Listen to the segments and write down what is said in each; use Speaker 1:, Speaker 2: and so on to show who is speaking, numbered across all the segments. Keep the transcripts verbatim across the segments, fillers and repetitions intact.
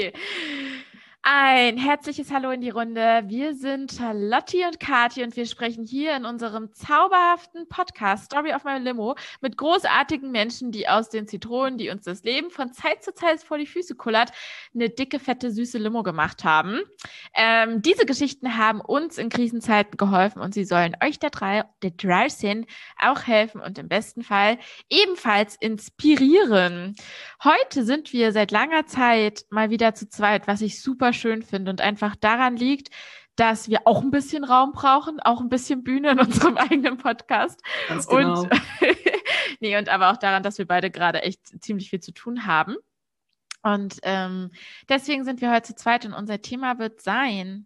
Speaker 1: Ein herzliches Hallo in die Runde. Wir sind Charlotte und Kathi und wir sprechen hier in unserem zauberhaften Podcast Story of My Limo mit großartigen Menschen, die aus den Zitronen, die uns das Leben von Zeit zu Zeit vor die Füße kullert, eine dicke, fette, süße Limo gemacht haben. Ähm, diese Geschichten haben uns in Krisenzeiten geholfen und sie sollen euch da drei, der draußen auch helfen und im besten Fall ebenfalls inspirieren. Heute sind wir seit langer Zeit mal wieder zu zweit, was ich super schön finde und einfach daran liegt, dass wir auch ein bisschen Raum brauchen, auch ein bisschen Bühne in unserem eigenen Podcast.
Speaker 2: Ganz genau.
Speaker 1: Und, nee, und aber auch daran, dass wir beide gerade echt ziemlich viel zu tun haben. Und ähm, deswegen sind wir heute zu zweit und unser Thema wird sein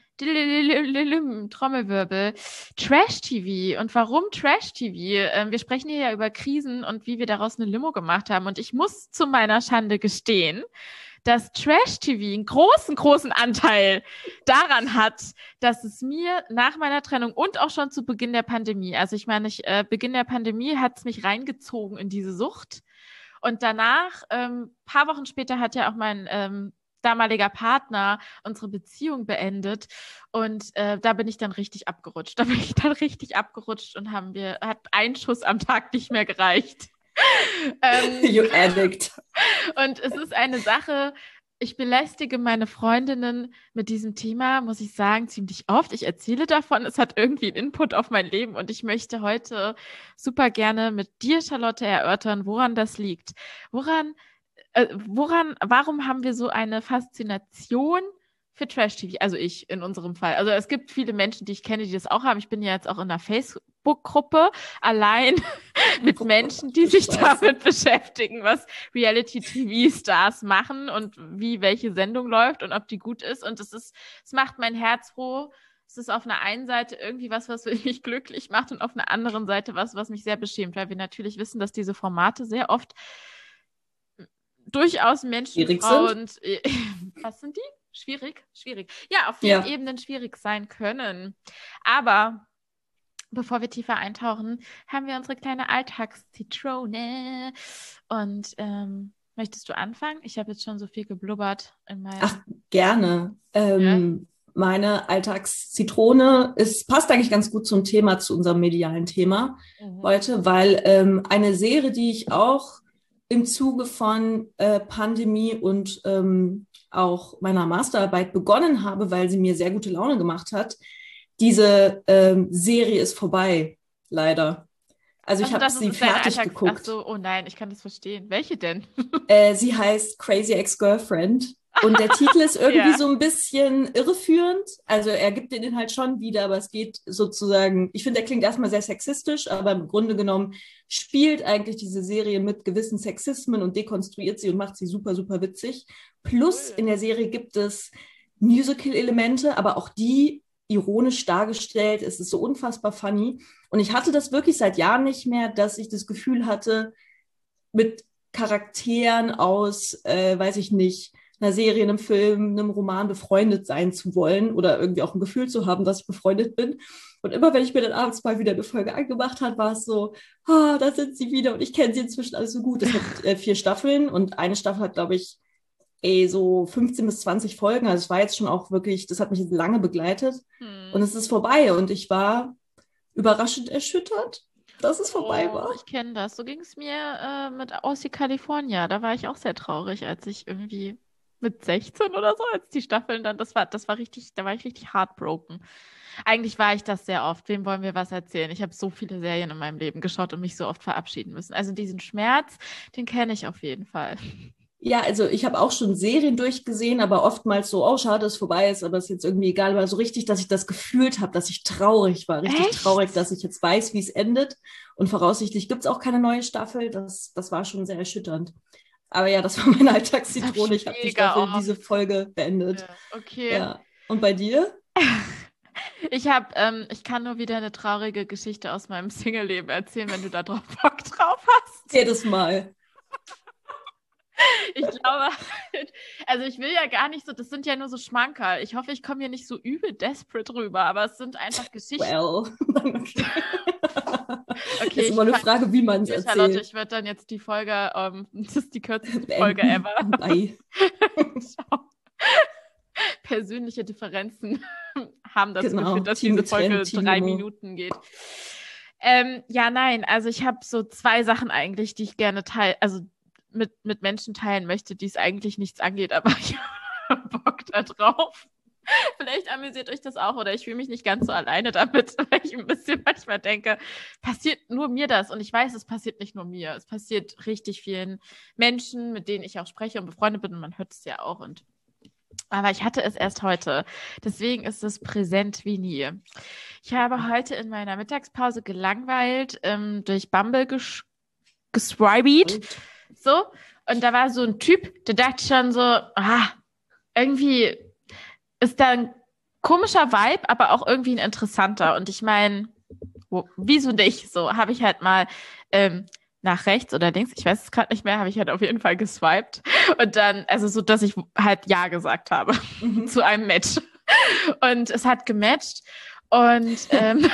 Speaker 1: Trommelwirbel, Trash-T V. Und warum Trash-T V? Ähm, wir sprechen hier ja über Krisen und wie wir daraus eine Limo gemacht haben. Und ich muss zu meiner Schande gestehen, dass Trash-T V einen großen, großen Anteil daran hat, dass es mir nach meiner Trennung und auch schon zu Beginn der Pandemie, also ich meine, ich, äh, Beginn der Pandemie hat es mich reingezogen in diese Sucht. Und danach, ähm, paar Wochen später, hat ja auch mein ähm, damaliger Partner unsere Beziehung beendet und äh, da bin ich dann richtig abgerutscht. Da bin ich dann richtig abgerutscht und haben wir, hat ein Schuss am Tag nicht mehr gereicht.
Speaker 2: ähm, you addict.
Speaker 1: Und es ist eine Sache, ich belästige meine Freundinnen mit diesem Thema, muss ich sagen, ziemlich oft. Ich erzähle davon, es hat irgendwie einen Input auf mein Leben und ich möchte heute super gerne mit dir, Charlotte, erörtern, woran das liegt. Woran, äh, woran, warum haben wir so eine Faszination für Trash-T V? Also ich in unserem Fall. Also es gibt viele Menschen, die ich kenne, die das auch haben. Ich bin ja jetzt auch in einer Facebook-Gruppe allein mit Menschen, die sich damit beschäftigen, was Reality-T V-Stars machen und wie welche Sendung läuft und ob die gut ist. Und es ist, es macht mein Herz froh. Es ist auf einer einen Seite irgendwie was, was mich glücklich macht und auf einer anderen Seite was, was mich sehr beschämt, weil wir natürlich wissen, dass diese Formate sehr oft durchaus Menschen, Frauen, was sind die? Schwierig, schwierig. Ja, auf vielen ja. Ebenen schwierig sein können. Aber bevor wir tiefer eintauchen, haben wir unsere kleine Alltagszitrone. Und ähm, möchtest du anfangen? Ich habe jetzt schon so viel geblubbert in meinem...
Speaker 2: Ach, gerne. Ähm, ja. Meine Alltagszitrone ist, passt eigentlich ganz gut zum Thema, zu unserem medialen Thema mhm. heute, weil ähm, eine Serie, die ich auch im Zuge von äh, Pandemie und ähm, auch meiner Masterarbeit begonnen habe, weil sie mir sehr gute Laune gemacht hat. Diese ähm, Serie ist vorbei, leider. Also ich habe sie fertig
Speaker 1: Alltag-
Speaker 2: geguckt.
Speaker 1: Ach so, oh nein, ich kann das verstehen. Welche denn?
Speaker 2: äh, sie heißt Crazy Ex-Girlfriend. Und der Titel ist irgendwie ja. so ein bisschen irreführend. Also er gibt den Inhalt schon wieder, aber es geht sozusagen, ich finde, der klingt erstmal sehr sexistisch, aber im Grunde genommen spielt eigentlich diese Serie mit gewissen Sexismen und dekonstruiert sie und macht sie super, super witzig. Plus in der Serie gibt es Musical-Elemente, aber auch die ironisch dargestellt. Es ist so unfassbar funny. Und ich hatte das wirklich seit Jahren nicht mehr, dass ich das Gefühl hatte, mit Charakteren aus, äh, weiß ich nicht, einer Serie, einem Film, einem Roman befreundet sein zu wollen oder irgendwie auch ein Gefühl zu haben, dass ich befreundet bin. Und immer, wenn ich mir dann abends mal wieder eine Folge angemacht habe, war es so, ah, da sind sie wieder und ich kenne sie inzwischen alles so gut. Es hat äh, vier Staffeln und eine Staffel hat, glaube ich, ey, so fünfzehn bis zwanzig Folgen. Also es war jetzt schon auch wirklich, das hat mich lange begleitet. Hm. Und es ist vorbei und ich war überraschend erschüttert, dass es vorbei
Speaker 1: oh,
Speaker 2: war.
Speaker 1: Ich kenne das. So ging es mir äh, mit Aussie California. Da war ich auch sehr traurig, als ich irgendwie mit sechzehn oder so, als die Staffeln dann, das war, das war richtig, da war ich richtig heartbroken. Eigentlich war ich das sehr oft. Wem wollen wir was erzählen? Ich habe so viele Serien in meinem Leben geschaut und mich so oft verabschieden müssen. Also diesen Schmerz, den kenne ich auf jeden Fall.
Speaker 2: Ja, also ich habe auch schon Serien durchgesehen, aber oftmals so, oh, schade, dass es vorbei ist, aber ist jetzt irgendwie egal. Aber so richtig, dass ich das gefühlt habe, dass ich traurig war. Richtig
Speaker 1: Echt?
Speaker 2: traurig, dass ich jetzt weiß, wie es endet. Und voraussichtlich gibt es auch keine neue Staffel. Das, das war schon sehr erschütternd. Aber ja, das war meine Alltagszitrone. Ich habe die Staffel, oft. diese Folge beendet.
Speaker 1: Ja, okay.
Speaker 2: Ja. Und bei dir?
Speaker 1: Ich habe, ähm, ich kann nur wieder eine traurige Geschichte aus meinem Single-Leben erzählen, wenn du da drauf Bock drauf hast.
Speaker 2: Jedes Mal.
Speaker 1: Ich glaube, also ich will ja gar nicht so, das sind ja nur so Schmankerl. Ich hoffe, ich komme hier nicht so übel desperate rüber, aber es sind einfach Geschichten.
Speaker 2: Well.
Speaker 1: Okay,
Speaker 2: ist immer eine Frage, wie man es erzählt.
Speaker 1: Charlotte, ich würde dann jetzt die Folge, ähm, das ist die kürzeste Folge ever.
Speaker 2: Bye.
Speaker 1: Ciao. Persönliche Differenzen haben dazu
Speaker 2: Genau.
Speaker 1: geführt, dass
Speaker 2: Team
Speaker 1: diese Folge
Speaker 2: getrennt, Team
Speaker 1: drei
Speaker 2: Limo.
Speaker 1: Minuten geht. Ähm, ja, nein, also ich habe so zwei Sachen eigentlich, die ich gerne teile, also mit, mit Menschen teilen möchte, die es eigentlich nichts angeht, aber ich habe Bock da drauf. Vielleicht amüsiert euch das auch oder ich fühle mich nicht ganz so alleine damit, weil ich ein bisschen manchmal denke, passiert nur mir das und ich weiß, es passiert nicht nur mir, es passiert richtig vielen Menschen, mit denen ich auch spreche und befreundet bin und man hört es ja auch und aber ich hatte es erst heute, deswegen ist es präsent wie nie. Ich habe heute in meiner Mittagspause gelangweilt ähm, durch Bumble ges- geswiped, so und da war so ein Typ, der dachte schon so, ah, irgendwie ist da ein komischer Vibe, aber auch irgendwie ein interessanter. Und ich meine, wieso nicht? So habe ich halt mal ähm, nach rechts oder links, ich weiß es gerade nicht mehr, habe ich halt auf jeden Fall geswiped. Und dann, also so, dass ich halt Ja gesagt habe mhm. zu einem Match. Und es hat gematcht. Und ähm,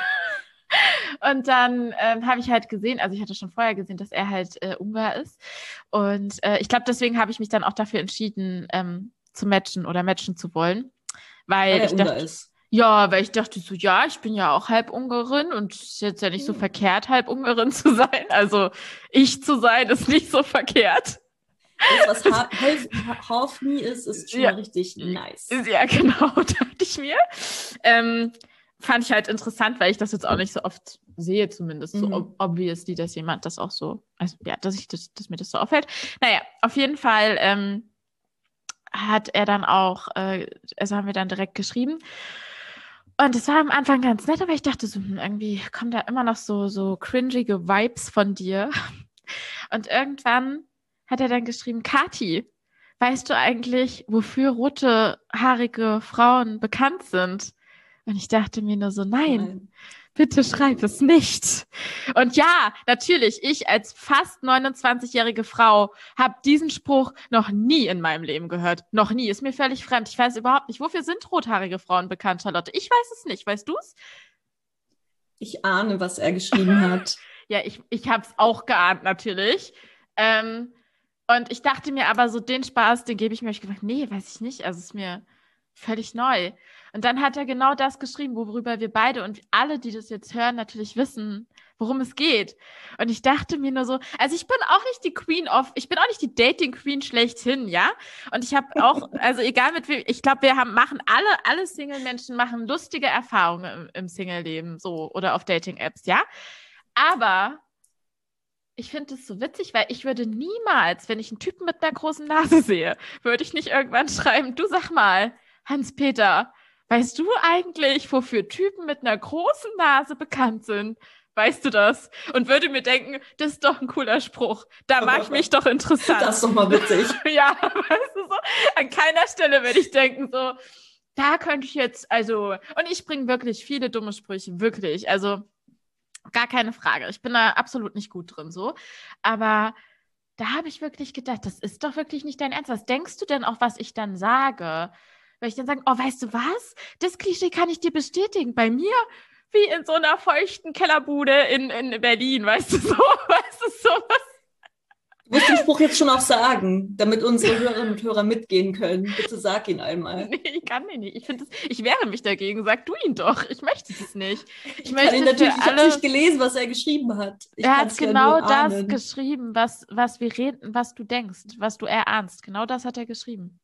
Speaker 1: und dann ähm, habe ich halt gesehen, also ich hatte schon vorher gesehen, dass er halt äh, Ungar ist. Und äh, ich glaube, deswegen habe ich mich dann auch dafür entschieden, ähm, zu matchen oder matchen zu wollen. Weil, weil ich dachte, ist. ja, weil ich dachte so, ja, ich bin ja auch halb Ungarin und es ist jetzt ja nicht so hm. verkehrt, halb Ungarin zu sein. Also ich zu sein, ist nicht so verkehrt.
Speaker 2: Das, was ha- half, half me ist, ist schon ja. mal richtig nice.
Speaker 1: Ja, genau, dachte ich mir. Ähm, fand ich halt interessant, weil ich das jetzt auch nicht so oft sehe, zumindest mhm. so ob- obviously, dass jemand das auch so, also ja, dass ich das, dass mir das so auffällt. Naja, auf jeden Fall ähm, hat er dann auch, äh, also haben wir dann direkt geschrieben. Und es war am Anfang ganz nett, aber ich dachte so, irgendwie kommen da immer noch so, so cringige Vibes von dir. Und irgendwann hat er dann geschrieben, Kathi, weißt du eigentlich, wofür rote, haarige Frauen bekannt sind? Und ich dachte mir nur so, nein, nein. bitte schreib es nicht. Und ja, natürlich, ich als fast neunundzwanzigjährige Frau habe diesen Spruch noch nie in meinem Leben gehört. Noch nie, ist mir völlig fremd. Ich weiß überhaupt nicht, wofür sind rothaarige Frauen bekannt, Charlotte? Ich weiß es nicht, weißt du es?
Speaker 2: Ich ahne, was er geschrieben hat.
Speaker 1: Ja, ich, ich habe es auch geahnt, natürlich. Ähm, und ich dachte mir aber so, den Spaß, den gebe ich mir. Ich gedacht, nee, weiß ich nicht. Also es ist mir völlig neu. Und dann hat er genau das geschrieben, worüber wir beide und alle, die das jetzt hören, natürlich wissen, worum es geht. Und ich dachte mir nur so, also ich bin auch nicht die Queen of, ich bin auch nicht die Dating Queen schlechthin, ja? Und ich habe auch, also egal mit wem, ich glaube, wir haben, machen alle, alle Single-Menschen machen lustige Erfahrungen im, im Single-Leben, so, oder auf Dating-Apps, ja? Aber ich finde es so witzig, weil ich würde niemals, wenn ich einen Typen mit einer großen Nase sehe, würde ich nicht irgendwann schreiben, du sag mal, Hans-Peter, weißt du eigentlich, wofür Typen mit einer großen Nase bekannt sind? Weißt du das? Und würde mir denken, das ist doch ein cooler Spruch. Da mache ich mich doch interessant.
Speaker 2: Das ist doch mal witzig.
Speaker 1: Ja, weißt du so? An keiner Stelle würde ich denken so, da könnte ich jetzt, also, und ich bringe wirklich viele dumme Sprüche, wirklich, also gar keine Frage. Ich bin da absolut nicht gut drin, so. Aber da habe ich wirklich gedacht, das ist doch wirklich nicht dein Ernst. Was denkst du denn auch, was ich dann sage? Weil ich dann sage, oh, weißt du was? Das Klischee kann ich dir bestätigen. Bei mir, wie in so einer feuchten Kellerbude in, in Berlin, weißt du so? Weißt du, sowas?
Speaker 2: Du musst den Spruch jetzt schon auch sagen, damit unsere Hörerinnen und Hörer mitgehen können. Bitte sag ihn einmal.
Speaker 1: Nee, ich kann ihn nicht. Ich, das, ich wehre mich dagegen. Sag du ihn doch. Ich möchte das nicht. Ich,
Speaker 2: ich
Speaker 1: möchte
Speaker 2: ihn natürlich,
Speaker 1: alle...
Speaker 2: ich habe nicht gelesen, was er geschrieben hat. Ich
Speaker 1: er hat genau
Speaker 2: ja
Speaker 1: das geschrieben, was, was wir reden, was du denkst, was du erahnst. Genau das hat er geschrieben.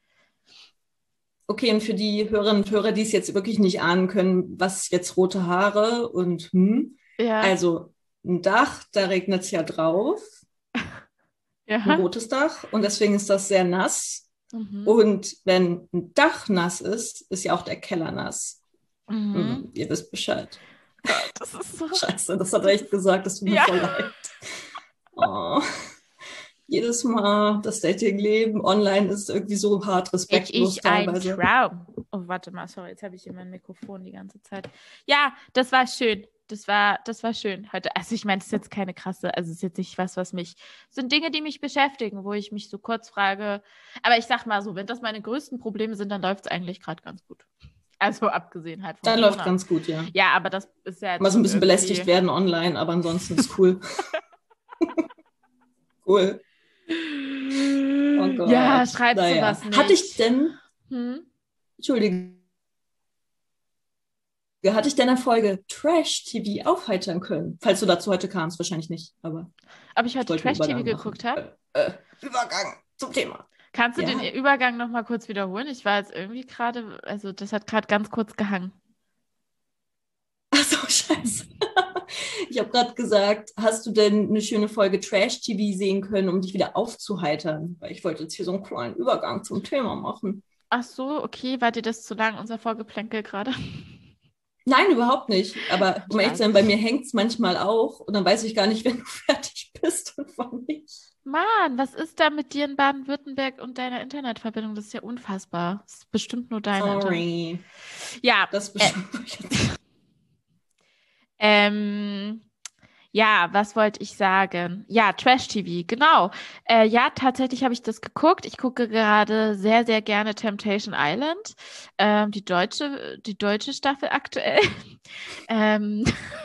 Speaker 2: Okay, und für die Hörerinnen und Hörer, die es jetzt wirklich nicht ahnen können, was jetzt rote Haare und hm,
Speaker 1: ja.
Speaker 2: Also ein Dach, da regnet es ja drauf.
Speaker 1: Ja.
Speaker 2: Ein rotes Dach und deswegen ist das sehr nass.
Speaker 1: Mhm.
Speaker 2: Und wenn ein Dach nass ist, ist ja auch der Keller nass.
Speaker 1: Mhm.
Speaker 2: Mhm, ihr wisst Bescheid.
Speaker 1: Gott, das ist so...
Speaker 2: Scheiße, das hat er echt gesagt, das tut mir
Speaker 1: ja.
Speaker 2: voll leid. Oh. Jedes Mal das Dating-Leben online ist irgendwie so hart respektlos
Speaker 1: ich, ich
Speaker 2: teilweise.
Speaker 1: Ein Traum. Oh, warte mal, sorry, jetzt habe ich hier mein Mikrofon die ganze Zeit. Ja, das war schön. das war, das war schön heute. Also ich meine, es ist jetzt keine krasse, also es ist jetzt nicht was, was mich, es sind Dinge, die mich beschäftigen, wo ich mich so kurz frage. Aber ich sag mal so, wenn das meine größten Probleme sind, dann läuft es eigentlich gerade ganz gut. Also abgesehen halt von
Speaker 2: Dann
Speaker 1: Corona.
Speaker 2: läuft ganz gut, ja.
Speaker 1: Ja, aber das ist ja jetzt
Speaker 2: Mal so ein bisschen
Speaker 1: irgendwie...
Speaker 2: belästigt werden online, aber ansonsten ist cool. Cool. Oh Gott.
Speaker 1: Ja, schreib
Speaker 2: naja.
Speaker 1: sowas nicht.
Speaker 2: Hatte ich denn,
Speaker 1: Hm?
Speaker 2: Entschuldige, hatte ich denn eine Folge Trash-T V aufheitern können? Falls du dazu heute kamst, wahrscheinlich nicht, aber
Speaker 1: Ob ich
Speaker 2: ich
Speaker 1: heute
Speaker 2: wollte einen
Speaker 1: Trash-T V
Speaker 2: Übergang
Speaker 1: geguckt
Speaker 2: machen.
Speaker 1: habe?
Speaker 2: Äh, äh, Übergang zum Thema.
Speaker 1: Kannst du
Speaker 2: Ja.
Speaker 1: den Übergang nochmal kurz wiederholen? Ich war jetzt irgendwie gerade, also das hat gerade ganz kurz gehangen.
Speaker 2: Ach so, scheiße. Ich habe gerade gesagt, hast du denn eine schöne Folge Trash-T V sehen können, um dich wieder aufzuheitern? Weil ich wollte jetzt hier so einen kleinen Übergang zum Thema machen.
Speaker 1: Ach so, okay, war dir das zu lang, unser Vorgeplänkel gerade?
Speaker 2: Nein, überhaupt nicht. Aber um ehrlich zu sein, bei mir hängt es manchmal auch und dann weiß ich gar nicht, wenn du fertig bist und wann nicht.
Speaker 1: Mann, was ist da mit dir in Baden-Württemberg und deiner Internetverbindung? Das ist ja unfassbar. Das ist bestimmt nur deine Internet.
Speaker 2: Sorry.
Speaker 1: Ja,
Speaker 2: Das
Speaker 1: äh,
Speaker 2: bestimmt.
Speaker 1: ähm, ja, was wollte ich sagen? Ja, Trash-T V, genau. Äh, ja, tatsächlich habe ich das geguckt. Ich gucke gerade sehr, sehr gerne Temptation Island, ähm, die deutsche, die deutsche Staffel aktuell. ähm,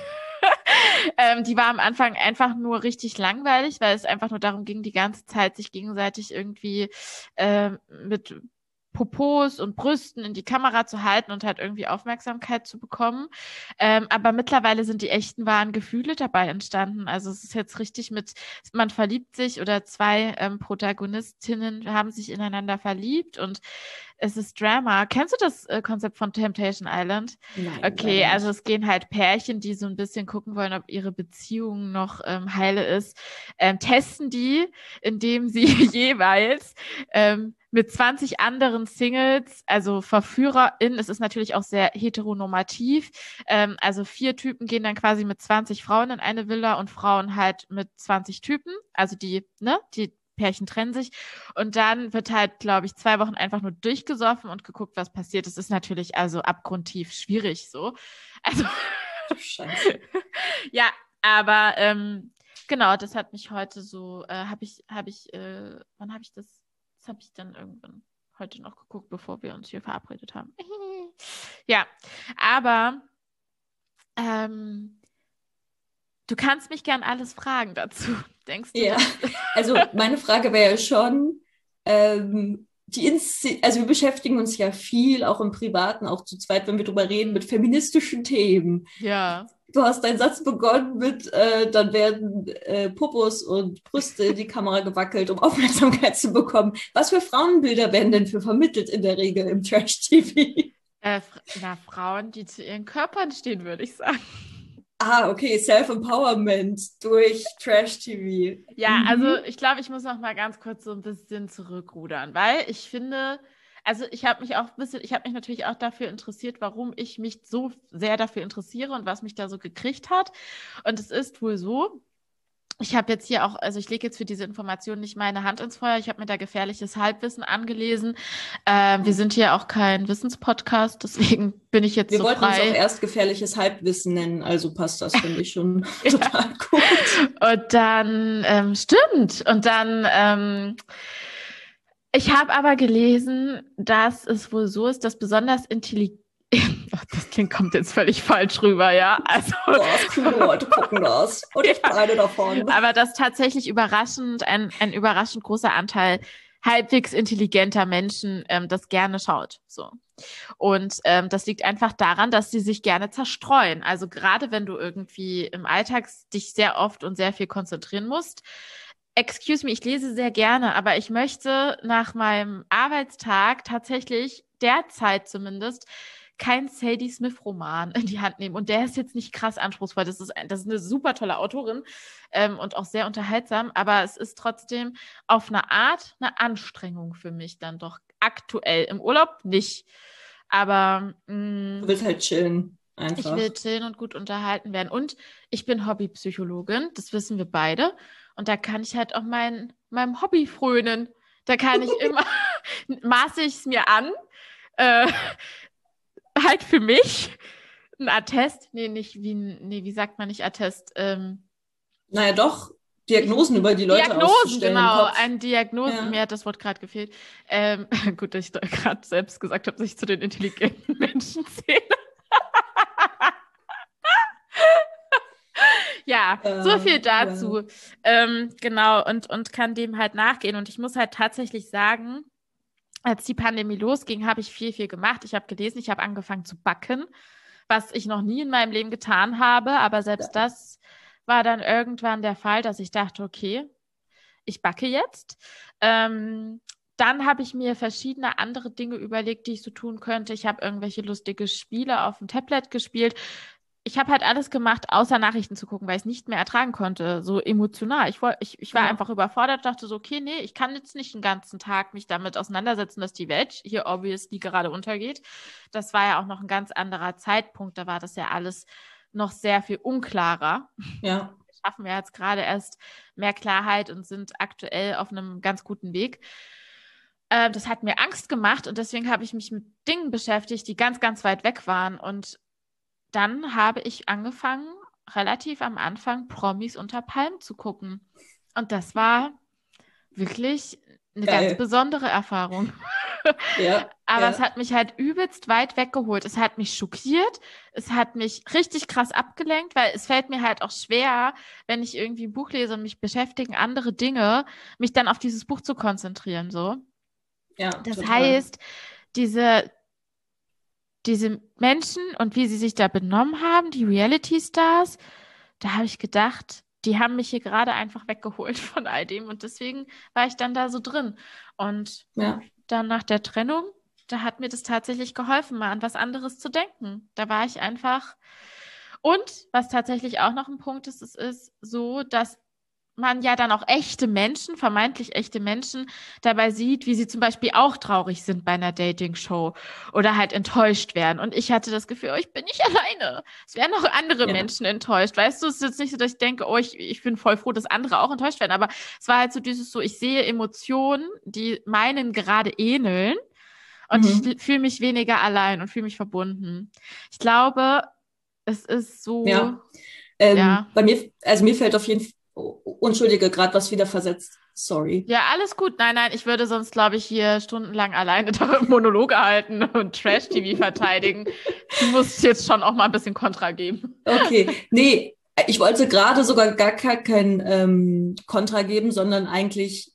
Speaker 1: ähm, die war am Anfang einfach nur richtig langweilig, weil es einfach nur darum ging, die ganze Zeit sich gegenseitig irgendwie ähm, mit Popos und Brüsten in die Kamera zu halten und halt irgendwie Aufmerksamkeit zu bekommen. Ähm, aber mittlerweile sind die echten wahren Gefühle dabei entstanden. Also es ist jetzt richtig mit, man verliebt sich oder zwei ähm, Protagonistinnen haben sich ineinander verliebt und es ist Drama. Kennst du das äh, Konzept von Temptation Island?
Speaker 2: Nein,
Speaker 1: Okay,
Speaker 2: leider
Speaker 1: also
Speaker 2: nicht.
Speaker 1: es gehen halt Pärchen, die so ein bisschen gucken wollen, ob ihre Beziehung noch ähm, heile ist, ähm, testen die, indem sie jeweils ähm, mit zwanzig anderen Singles, also VerführerInnen, es ist natürlich auch sehr heteronormativ, ähm, also vier Typen gehen dann quasi mit zwanzig Frauen in eine Villa und Frauen halt mit zwanzig Typen, also die, ne, die Pärchen trennen sich und dann wird halt, glaube ich, zwei Wochen einfach nur durchgesoffen und geguckt, was passiert. Das ist natürlich also abgrundtief schwierig so. Also,
Speaker 2: Scheiße.
Speaker 1: ja, aber ähm, genau, das hat mich heute so, äh, habe ich, habe ich, äh, wann habe ich das, das habe ich dann irgendwann heute noch geguckt, bevor wir uns hier verabredet haben. Ja, aber ähm, du kannst mich gern alles fragen dazu. Denkst du?
Speaker 2: Ja,
Speaker 1: dass-
Speaker 2: also meine Frage wäre ja schon, ähm, die Insze also wir beschäftigen uns ja viel, auch im Privaten, auch zu zweit, wenn wir drüber reden, mit feministischen Themen.
Speaker 1: Ja.
Speaker 2: Du hast deinen Satz begonnen mit, äh, dann werden äh, Popos und Brüste in die Kamera gewackelt, um Aufmerksamkeit zu bekommen. Was für Frauenbilder werden denn für vermittelt in der Regel im Trash-T V?
Speaker 1: Äh, na, Frauen, die zu ihren Körpern stehen, würde ich sagen.
Speaker 2: Ah, okay, Self-Empowerment durch Trash-T V.
Speaker 1: Ja,
Speaker 2: Mhm.
Speaker 1: also ich glaube, ich muss noch mal ganz kurz so ein bisschen zurückrudern, weil ich finde, also ich habe mich auch ein bisschen, ich habe mich natürlich auch dafür interessiert, warum ich mich so sehr dafür interessiere und was mich da so gekriegt hat. Und es ist wohl so, ich habe jetzt hier auch, also ich lege jetzt für diese Information nicht meine Hand ins Feuer. Ich habe mir da gefährliches Halbwissen angelesen. Ähm, wir sind hier auch kein Wissenspodcast, deswegen bin ich jetzt
Speaker 2: Wir
Speaker 1: so
Speaker 2: wollten uns
Speaker 1: frei.
Speaker 2: auch erst gefährliches Halbwissen nennen, also passt das, finde ich schon
Speaker 1: Ja.
Speaker 2: total gut.
Speaker 1: Und dann, ähm, stimmt. Und dann, ähm, ich habe aber gelesen, dass es wohl so ist, dass besonders intelligent, das klingt, kommt jetzt völlig falsch rüber, ja. Also,
Speaker 2: Was, coole Leute gucken das. Und ich bin
Speaker 1: Ja.
Speaker 2: eine davon.
Speaker 1: aber dass tatsächlich überraschend, ein, ein überraschend großer Anteil halbwegs intelligenter Menschen ähm, das gerne schaut. So. Und ähm, das liegt einfach daran, dass sie sich gerne zerstreuen. Also gerade wenn du irgendwie im Alltag dich sehr oft und sehr viel konzentrieren musst. Excuse me, ich lese sehr gerne, aber ich möchte nach meinem Arbeitstag tatsächlich derzeit zumindest kein Sadie Smith-Roman in die Hand nehmen. Und der ist jetzt nicht krass anspruchsvoll. Das ist, ein, das ist eine super tolle Autorin ähm, und auch sehr unterhaltsam, aber es ist trotzdem auf eine Art eine Anstrengung für mich dann doch aktuell. Im Urlaub nicht. Aber mh,
Speaker 2: Du willst halt chillen,
Speaker 1: ich
Speaker 2: einfach.
Speaker 1: will chillen und gut unterhalten werden. Und ich bin Hobbypsychologin, das wissen wir beide. Und da kann ich halt auch mein, meinem Hobby frönen. Da kann ich immer, maße ich es mir an, äh, halt für mich, Ein Attest? Nee, nicht wie, nee, wie sagt man nicht Attest? Ähm,
Speaker 2: Naja, doch, Diagnosen über die Leute
Speaker 1: Diagnosen,
Speaker 2: auszustellen im
Speaker 1: genau.
Speaker 2: Kopf.
Speaker 1: Ein Diagnosen.
Speaker 2: Ja.
Speaker 1: Mir hat das Wort gerade gefehlt. Ähm, gut, dass ich da gerade selbst gesagt habe, dass ich zu den intelligenten Menschen zähle. Ja, so viel
Speaker 2: Äh,
Speaker 1: dazu.
Speaker 2: well.
Speaker 1: Ähm, genau, und, und kann dem halt nachgehen. Und ich muss halt tatsächlich sagen, als die Pandemie losging, habe ich viel, viel gemacht. Ich habe gelesen, ich habe angefangen zu backen, was ich noch nie in meinem Leben getan habe. Aber
Speaker 2: Ja.
Speaker 1: selbst das war dann irgendwann der Fall, dass ich dachte, okay, ich backe jetzt. Ähm, dann habe ich mir verschiedene andere Dinge überlegt, die ich so tun könnte. Ich habe irgendwelche lustige Spiele auf dem Tablet gespielt. Ich habe halt alles gemacht, außer Nachrichten zu gucken, weil ich es nicht mehr ertragen konnte, so emotional. Ich, woll- ich, ich war
Speaker 2: Ja.
Speaker 1: einfach überfordert, dachte so, okay, nee, ich kann jetzt nicht den ganzen Tag mich damit auseinandersetzen, dass die Welt hier obviously gerade untergeht. Das war ja auch noch ein ganz anderer Zeitpunkt, da war das ja alles noch sehr viel unklarer.
Speaker 2: Ja.
Speaker 1: Schaffen wir jetzt gerade erst mehr Klarheit und sind aktuell auf einem ganz guten Weg. Äh, das hat mir Angst gemacht und deswegen habe ich mich mit Dingen beschäftigt, die ganz, ganz weit weg waren. Und dann habe ich angefangen, relativ am Anfang Promis unter Palmen zu gucken. Und das war wirklich eine ganz
Speaker 2: Geil.
Speaker 1: besondere Erfahrung.
Speaker 2: Ja.
Speaker 1: Aber
Speaker 2: Ja.
Speaker 1: es hat mich halt übelst weit weggeholt. Es hat mich schockiert. Es hat mich richtig krass abgelenkt, weil es fällt mir halt auch schwer, wenn ich irgendwie ein Buch lese und mich beschäftigen andere Dinge, mich dann auf dieses Buch zu konzentrieren, so.
Speaker 2: Ja,
Speaker 1: Das
Speaker 2: total.
Speaker 1: heißt, diese, diese Menschen und wie sie sich da benommen haben, die Reality-Stars, da habe ich gedacht, die haben mich hier gerade einfach weggeholt von all dem und deswegen war ich dann da so drin. Und
Speaker 2: Ja.
Speaker 1: dann nach der Trennung, da hat mir das tatsächlich geholfen, mal an was anderes zu denken. Da war ich einfach. Und was tatsächlich auch noch ein Punkt ist, es ist so, dass man ja dann auch echte Menschen, vermeintlich echte Menschen, dabei sieht, wie sie zum Beispiel auch traurig sind bei einer Dating-Show oder halt enttäuscht werden. Und ich hatte das Gefühl, oh, ich bin nicht alleine. Es werden auch andere
Speaker 2: Ja.
Speaker 1: Menschen enttäuscht. Weißt du, es ist jetzt nicht so, dass ich denke, oh, ich, ich bin voll froh, dass andere auch enttäuscht werden. Aber es war halt so dieses so, ich sehe Emotionen, die meinen gerade ähneln. Und
Speaker 2: Mhm.
Speaker 1: ich fühle mich weniger allein und fühle mich verbunden. Ich glaube, es ist so,
Speaker 2: Ja. Ähm,
Speaker 1: ja.
Speaker 2: Bei mir, also mir fällt auf jeden Fall, oh, Entschuldige, gerade was wieder versetzt. Sorry.
Speaker 1: Ja, alles gut. Nein, nein, ich würde sonst, glaube ich, hier stundenlang alleine da Monologe halten und Trash-T V verteidigen. Du musst jetzt schon auch mal ein bisschen Kontra geben.
Speaker 2: Okay, nee, ich wollte gerade sogar gar kein, kein ähm, Kontra geben, sondern eigentlich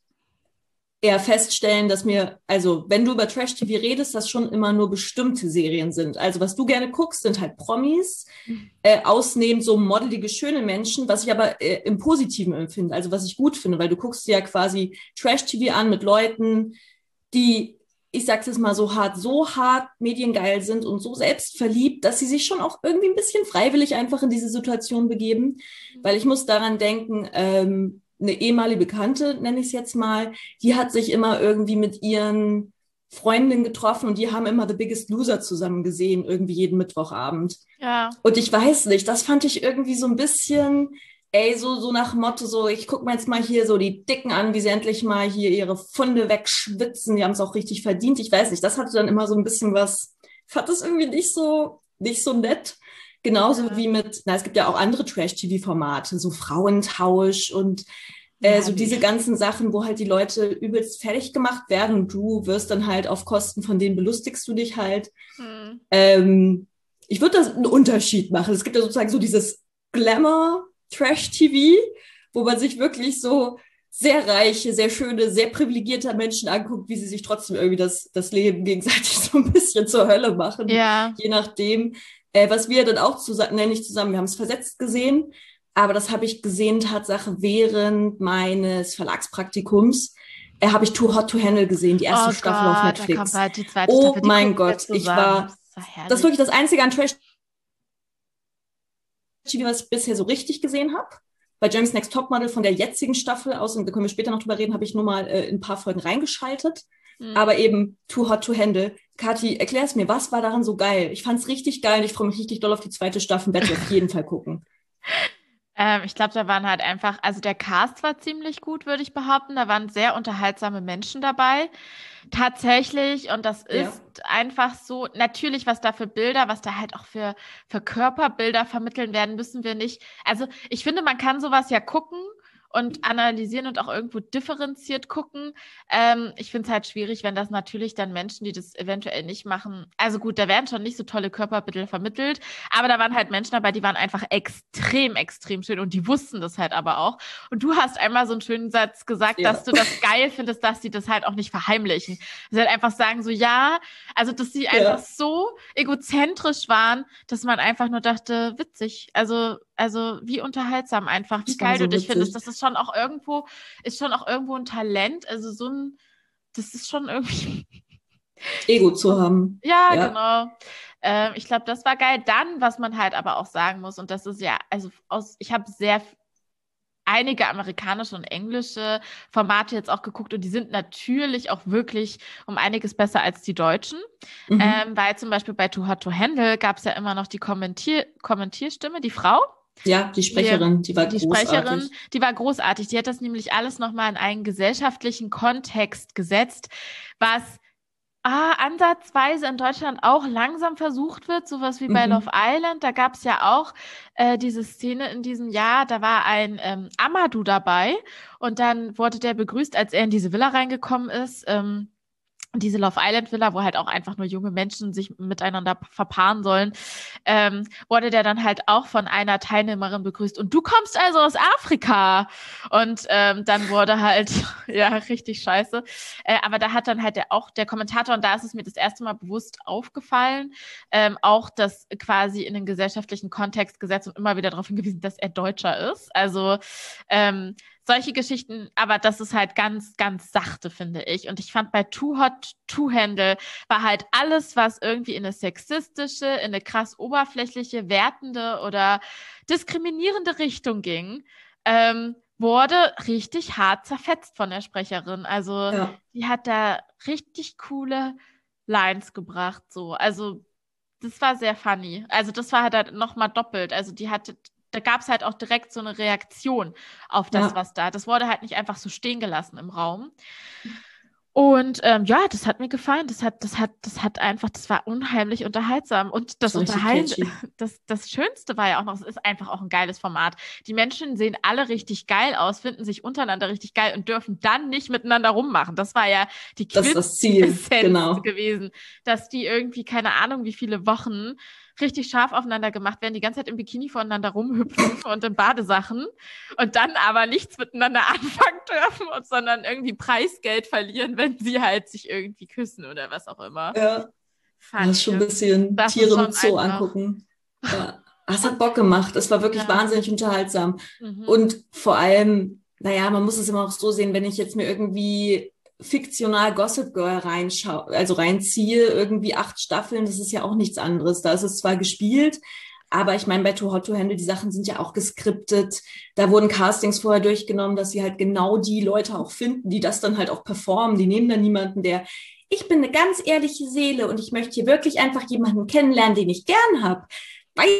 Speaker 2: eher feststellen, dass mir, also wenn du über Trash-T V redest, dass schon immer nur bestimmte Serien sind. Also was du gerne guckst, sind halt Promis, äh, ausnehmend so modelige, schöne Menschen, was ich aber äh, im Positiven empfinde, also was ich gut finde, weil du guckst dir ja quasi Trash-T V an mit Leuten, die, ich sag's jetzt mal so hart, so hart mediengeil sind und so selbstverliebt, dass sie sich schon auch irgendwie ein bisschen freiwillig einfach in diese Situation begeben. Weil ich muss daran denken, ähm, eine ehemalige Bekannte, nenne ich es jetzt mal, die hat sich immer irgendwie mit ihren Freundinnen getroffen und die haben immer The Biggest Loser zusammen gesehen, irgendwie jeden Mittwochabend.
Speaker 1: Ja.
Speaker 2: Und ich weiß nicht, das fand ich irgendwie so ein bisschen, ey, so, so nach Motto, so, ich guck mir jetzt mal hier so die Dicken an, wie sie endlich mal hier ihre Funde wegschwitzen, die haben es auch richtig verdient. Ich weiß nicht, das hatte dann immer so ein bisschen was, ich fand das irgendwie nicht so, nicht so nett. Genauso
Speaker 1: Ja.
Speaker 2: wie mit, na, es gibt ja auch andere Trash-T V-Formate, so Frauentausch und äh,
Speaker 1: Ja,
Speaker 2: so
Speaker 1: nee.
Speaker 2: diese ganzen Sachen, wo halt die Leute übelst fertig gemacht werden und du wirst dann halt auf Kosten von denen belustigst du dich halt.
Speaker 1: Hm.
Speaker 2: Ähm, ich würde da einen Unterschied machen. Es gibt ja sozusagen so dieses Glamour-Trash-T V, wo man sich wirklich so sehr reiche, sehr schöne, sehr privilegierte Menschen anguckt, wie sie sich trotzdem irgendwie das, das Leben gegenseitig so ein bisschen zur Hölle machen.
Speaker 1: Ja.
Speaker 2: Je nachdem, äh, was wir dann auch zusammen, nenne ich zusammen, wir haben es versetzt gesehen, aber das habe ich gesehen, Tatsache, während meines Verlagspraktikums äh, habe ich Too Hot to Handle gesehen, die erste
Speaker 1: Oh
Speaker 2: Staffel auf
Speaker 1: Gott, da
Speaker 2: Netflix.
Speaker 1: kommt bald die zweite
Speaker 2: Oh
Speaker 1: Staffel. Die
Speaker 2: mein
Speaker 1: gucken wir
Speaker 2: Gott, ich
Speaker 1: zusammen.
Speaker 2: war,
Speaker 1: Das ist so herrlich.
Speaker 2: das ist wirklich das Einzige an Trash-T V, was ich bisher so richtig gesehen habe. Bei Germany's Next Topmodel von der jetzigen Staffel aus, und da können wir später noch drüber reden, habe ich nur mal äh, in ein paar Folgen reingeschaltet.
Speaker 1: Hm.
Speaker 2: Aber eben Too Hot to Handle. Kathi, erklär es mir, was war daran so geil? Ich fand es richtig geil und ich freue mich richtig doll auf die zweite Staffel, werde ich auf jeden Fall gucken.
Speaker 1: Ähm, ich glaube, da waren halt einfach, also der Cast war ziemlich gut, würde ich behaupten. Da waren sehr unterhaltsame Menschen dabei. Tatsächlich, und das
Speaker 2: Ja.
Speaker 1: ist einfach so, natürlich, was da für Bilder, was da halt auch für, für Körperbilder vermitteln werden, müssen wir nicht. Also ich finde, man kann sowas ja gucken und analysieren und auch irgendwo differenziert gucken. Ähm, ich finde es halt schwierig, wenn das natürlich dann Menschen, die das eventuell nicht machen, also gut, da werden schon nicht so tolle Körperbilder vermittelt, aber da waren halt Menschen dabei, die waren einfach extrem, extrem schön und die wussten das halt aber auch. Und du hast einmal so einen schönen Satz gesagt, dass
Speaker 2: Ja.
Speaker 1: du das geil findest, dass sie das halt auch nicht verheimlichen. Sie halt einfach sagen so, ja, also dass sie einfach
Speaker 2: Ja.
Speaker 1: so egozentrisch waren, dass man einfach nur dachte, witzig. Also, also wie unterhaltsam einfach, wie
Speaker 2: Das war
Speaker 1: geil du
Speaker 2: so
Speaker 1: dich findest.
Speaker 2: witzig.
Speaker 1: Das ist schon auch irgendwo, ist schon auch irgendwo ein Talent. Also so ein, das ist schon irgendwie.
Speaker 2: Ego zu haben.
Speaker 1: Ja,
Speaker 2: Ja.
Speaker 1: genau. Ähm, ich glaube, das war geil. Dann, was man halt aber auch sagen muss, und das ist ja, also aus, ich habe sehr einige amerikanische und englische Formate jetzt auch geguckt und die sind natürlich auch wirklich um einiges besser als die deutschen.
Speaker 2: Mhm.
Speaker 1: Ähm, weil zum Beispiel bei Too Hot to Handle gab es ja immer noch die Kommentier Kommentierstimme, die Frau.
Speaker 2: Ja, die
Speaker 1: Die,
Speaker 2: Sprecherin, die war
Speaker 1: die Sprecherin,
Speaker 2: großartig.
Speaker 1: die war großartig. Die hat das nämlich alles nochmal in einen gesellschaftlichen Kontext gesetzt, was ah, ansatzweise in Deutschland auch langsam versucht wird, sowas wie bei Love
Speaker 2: Mhm.
Speaker 1: Island. Da gab es ja auch äh, diese Szene in diesem Jahr, da war ein ähm, Amadou dabei und dann wurde der begrüßt, als er in diese Villa reingekommen ist. Ähm, diese Love Island Villa, wo halt auch einfach nur junge Menschen sich miteinander verpaaren sollen, ähm, wurde der dann halt auch von einer Teilnehmerin begrüßt. Und du kommst also aus Afrika. Und ähm, dann wurde halt, ja, richtig scheiße. Äh, aber da hat dann halt der, auch der Kommentator, und da ist es mir das erste Mal bewusst aufgefallen, ähm, auch das quasi in den gesellschaftlichen Kontext gesetzt und immer wieder darauf hingewiesen, dass er Deutscher ist. Also ähm, solche Geschichten, aber das ist halt ganz, ganz sachte, finde ich. Und ich fand bei Too Hot to Handle war halt alles, was irgendwie in eine sexistische, in eine krass oberflächliche, wertende oder diskriminierende Richtung ging, ähm, wurde richtig hart zerfetzt von der Sprecherin. Also
Speaker 2: Ja.
Speaker 1: die hat da richtig coole Lines gebracht, so. Also das war sehr funny. Also das war halt nochmal doppelt. Also die hatte, da gab es halt auch direkt so eine Reaktion auf das,
Speaker 2: Ja.
Speaker 1: was da. Das wurde halt nicht einfach so stehen gelassen im Raum. Und ähm, ja, das hat mir gefallen. Das hat, das hat, das hat einfach, das war unheimlich unterhaltsam. Und
Speaker 2: Das
Speaker 1: das
Speaker 2: war richtig
Speaker 1: Unterhalten,
Speaker 2: catchy.
Speaker 1: das, das Schönste war ja auch noch, es ist einfach auch ein geiles Format. Die Menschen sehen alle richtig geil aus, finden sich untereinander richtig geil und dürfen dann nicht miteinander rummachen. Das war ja die
Speaker 2: Das ist das Ziel,
Speaker 1: Quintessenz
Speaker 2: genau.
Speaker 1: gewesen, dass die irgendwie, keine Ahnung, wie viele Wochen richtig scharf aufeinander gemacht werden, die ganze Zeit im Bikini voneinander rumhüpfen und in Badesachen und dann aber nichts miteinander anfangen dürfen, und, sondern irgendwie Preisgeld verlieren, wenn sie halt sich irgendwie küssen oder was auch immer.
Speaker 2: Ja. Das ist schon ein
Speaker 1: Funny.
Speaker 2: bisschen
Speaker 1: Das ist
Speaker 2: Tiere
Speaker 1: schon
Speaker 2: im Zoo
Speaker 1: einfach.
Speaker 2: angucken. Ja. Es hat
Speaker 1: Und
Speaker 2: Bock gemacht. Es war wirklich
Speaker 1: ja.
Speaker 2: wahnsinnig unterhaltsam.
Speaker 1: Mhm.
Speaker 2: Und vor allem, naja, man muss es immer auch so sehen, wenn ich jetzt mir irgendwie fiktional Gossip Girl reinschaue, also reinziehe, irgendwie acht Staffeln, das ist ja auch nichts anderes. Da ist es zwar gespielt, aber ich meine, bei Too Hot to Handle, die Sachen sind ja auch geskriptet. Da wurden Castings vorher durchgenommen, dass sie halt genau die Leute auch finden, die das dann halt auch performen. Die nehmen dann niemanden, der, ich bin eine ganz ehrliche Seele und ich möchte hier wirklich einfach jemanden kennenlernen, den ich gern habe. Weiß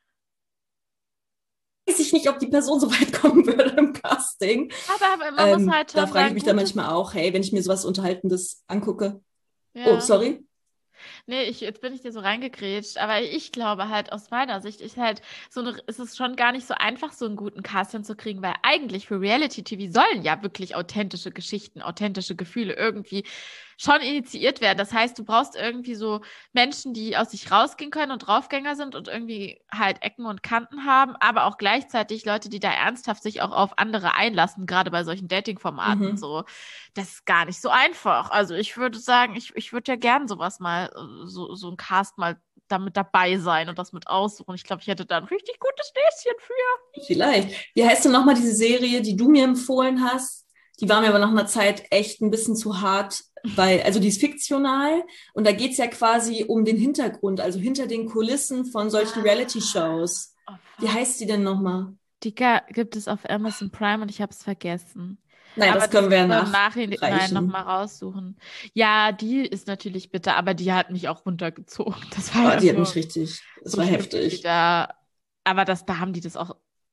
Speaker 2: ich nicht, ob die Person so weit kommen würde im Casting.
Speaker 1: Aber man muss
Speaker 2: Ähm,
Speaker 1: halt
Speaker 2: da
Speaker 1: schon
Speaker 2: frage ich
Speaker 1: sagen,
Speaker 2: mich dann
Speaker 1: gutes,
Speaker 2: manchmal auch, hey, wenn ich mir sowas Unterhaltendes angucke. Oh,
Speaker 1: ja.
Speaker 2: sorry.
Speaker 1: Nee, ich, jetzt bin ich dir so reingegrätscht, aber ich glaube halt aus meiner Sicht ist halt so eine, ist es schon gar nicht so einfach, so einen guten Cast hinzukriegen, weil eigentlich für Reality-T V sollen ja wirklich authentische Geschichten, authentische Gefühle irgendwie schon initiiert werden. Das heißt, du brauchst irgendwie so Menschen, die aus sich rausgehen können und Draufgänger sind und irgendwie halt Ecken und Kanten haben, aber auch gleichzeitig Leute, die da ernsthaft sich auch auf andere einlassen, gerade bei solchen Dating-Formaten
Speaker 2: Mhm.
Speaker 1: so. Das ist gar nicht so einfach. Also ich würde sagen, ich, ich würde ja gern sowas mal, äh, so, so ein Cast mal damit dabei sein und das mit aussuchen. Ich glaube, ich hätte da ein richtig gutes Näschen für.
Speaker 2: Vielleicht. Wie heißt denn nochmal diese Serie, die du mir empfohlen hast? Die war mir aber nach einer Zeit echt ein bisschen zu hart, weil, also die ist fiktional und da geht es ja quasi um den Hintergrund, also hinter den Kulissen von solchen Reality-Shows.
Speaker 1: Oh,
Speaker 2: Wie
Speaker 1: fuck.
Speaker 2: heißt die denn nochmal?
Speaker 1: Die ga- gibt es auf Amazon Prime und ich habe es vergessen.
Speaker 2: Naja,
Speaker 1: Aber
Speaker 2: das
Speaker 1: das
Speaker 2: können wir ja
Speaker 1: können wir im Nachhinein nochmal
Speaker 2: nachreichen.
Speaker 1: raussuchen. Ja, die ist natürlich bitter, aber die hat mich auch runtergezogen. Das war
Speaker 2: Oh,
Speaker 1: ja
Speaker 2: die hat
Speaker 1: so,
Speaker 2: mich richtig, es
Speaker 1: so
Speaker 2: war
Speaker 1: schlimm, wie die
Speaker 2: heftig.
Speaker 1: da. Aber das, da haben die das auch.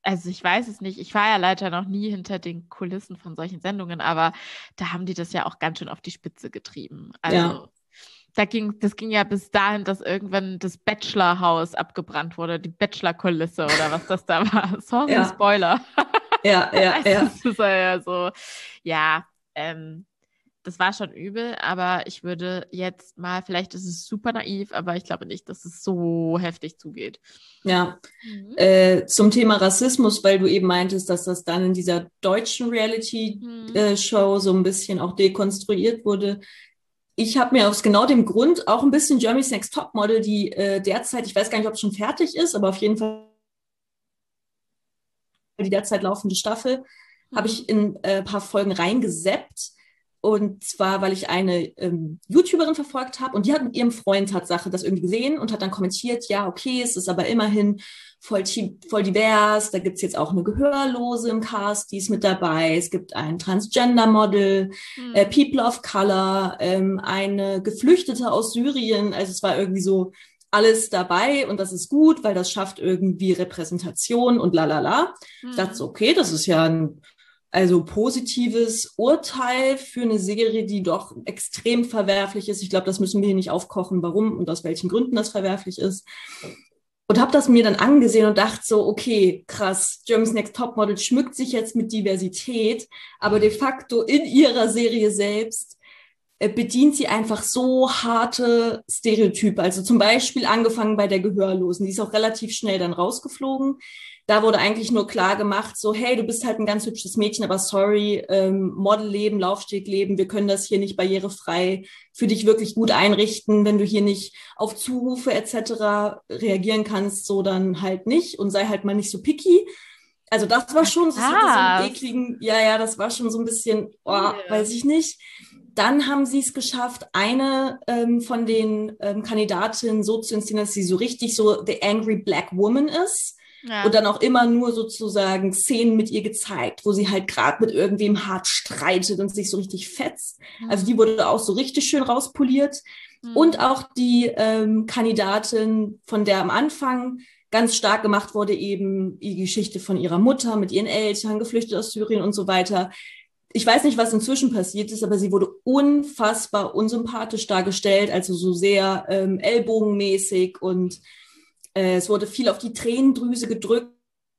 Speaker 1: also ich weiß es nicht, ich war ja leider noch nie hinter den Kulissen von solchen Sendungen, aber da haben die das ja auch ganz schön auf die Spitze getrieben. Also
Speaker 2: Ja.
Speaker 1: da ging, das ging ja bis dahin, dass irgendwann das Bachelor-Haus abgebrannt wurde, die Bachelor-Kulisse oder was das da war. Sorry,
Speaker 2: Ja.
Speaker 1: Spoiler.
Speaker 2: Ja, ja,
Speaker 1: Also
Speaker 2: ja.
Speaker 1: es ist ja so, ja, ähm, das war schon übel, aber ich würde jetzt mal, vielleicht ist es super naiv, aber ich glaube nicht, dass es so heftig zugeht.
Speaker 2: Ja.
Speaker 1: Mhm.
Speaker 2: Äh, zum Thema Rassismus, weil du eben meintest, dass das dann in dieser deutschen
Speaker 1: Mhm.
Speaker 2: Reality-Show so ein bisschen auch dekonstruiert wurde. Ich habe mir aus genau dem Grund auch ein bisschen Germany's Next Topmodel, die äh, derzeit, ich weiß gar nicht, ob es schon fertig ist, aber auf jeden Fall die derzeit laufende Staffel, habe
Speaker 1: Mhm.
Speaker 2: ich in äh, ein paar Folgen reingeseppt. Und zwar, weil ich eine ähm, YouTuberin verfolgt habe und die hat mit ihrem Freund Tatsache das irgendwie gesehen und hat dann kommentiert, ja, okay, es ist aber immerhin voll, voll divers. Da gibt es jetzt auch eine Gehörlose im Cast, die ist mit dabei. Es gibt ein Transgender-Model,
Speaker 1: Mhm.
Speaker 2: äh, People of Color, ähm, eine Geflüchtete aus Syrien. Also es war irgendwie so alles dabei und das ist gut, weil das schafft irgendwie Repräsentation und lalala. Ich dachte so,
Speaker 1: Mhm.
Speaker 2: okay, das ist ja ein also positives Urteil für eine Serie, die doch extrem verwerflich ist. Ich glaube, das müssen wir hier nicht aufkochen, warum und aus welchen Gründen das verwerflich ist. Und habe das mir dann angesehen und dachte so, okay, krass, Germany's Next Topmodel schmückt sich jetzt mit Diversität, aber de facto in ihrer Serie selbst äh, bedient sie einfach so harte Stereotype. Also zum Beispiel angefangen bei der Gehörlosen, die ist auch relativ schnell dann rausgeflogen. Da wurde eigentlich nur klar gemacht, so, hey, du bist halt ein ganz hübsches Mädchen, aber sorry, ähm, Modelleben, Laufstegleben, wir können das hier nicht barrierefrei für dich wirklich gut einrichten. Wenn du hier nicht auf Zurufe et cetera reagieren kannst, so dann halt nicht und sei halt mal nicht so picky. Also das war schon, das hatte so einen
Speaker 1: Krass.
Speaker 2: ekligen, ja, ja, das war schon so ein bisschen, oh,
Speaker 1: Yeah.
Speaker 2: weiß ich nicht. Dann haben sie es geschafft, eine ähm, von den ähm, Kandidatinnen so zu inszenieren, dass sie so richtig so the angry black woman ist.
Speaker 1: Ja.
Speaker 2: Und dann auch immer nur sozusagen Szenen mit ihr gezeigt, wo sie halt gerade mit irgendwem hart streitet und sich so richtig fetzt.
Speaker 1: Mhm.
Speaker 2: Also die wurde auch so richtig schön rauspoliert.
Speaker 1: Mhm.
Speaker 2: Und auch die ähm, Kandidatin, von der am Anfang ganz stark gemacht wurde, eben die Geschichte von ihrer Mutter mit ihren Eltern, geflüchtet aus Syrien und so weiter. Ich weiß nicht, was inzwischen passiert ist, aber sie wurde unfassbar unsympathisch dargestellt, also so sehr ähm, ellbogenmäßig und äh, es wurde viel auf die Tränendrüse gedrückt.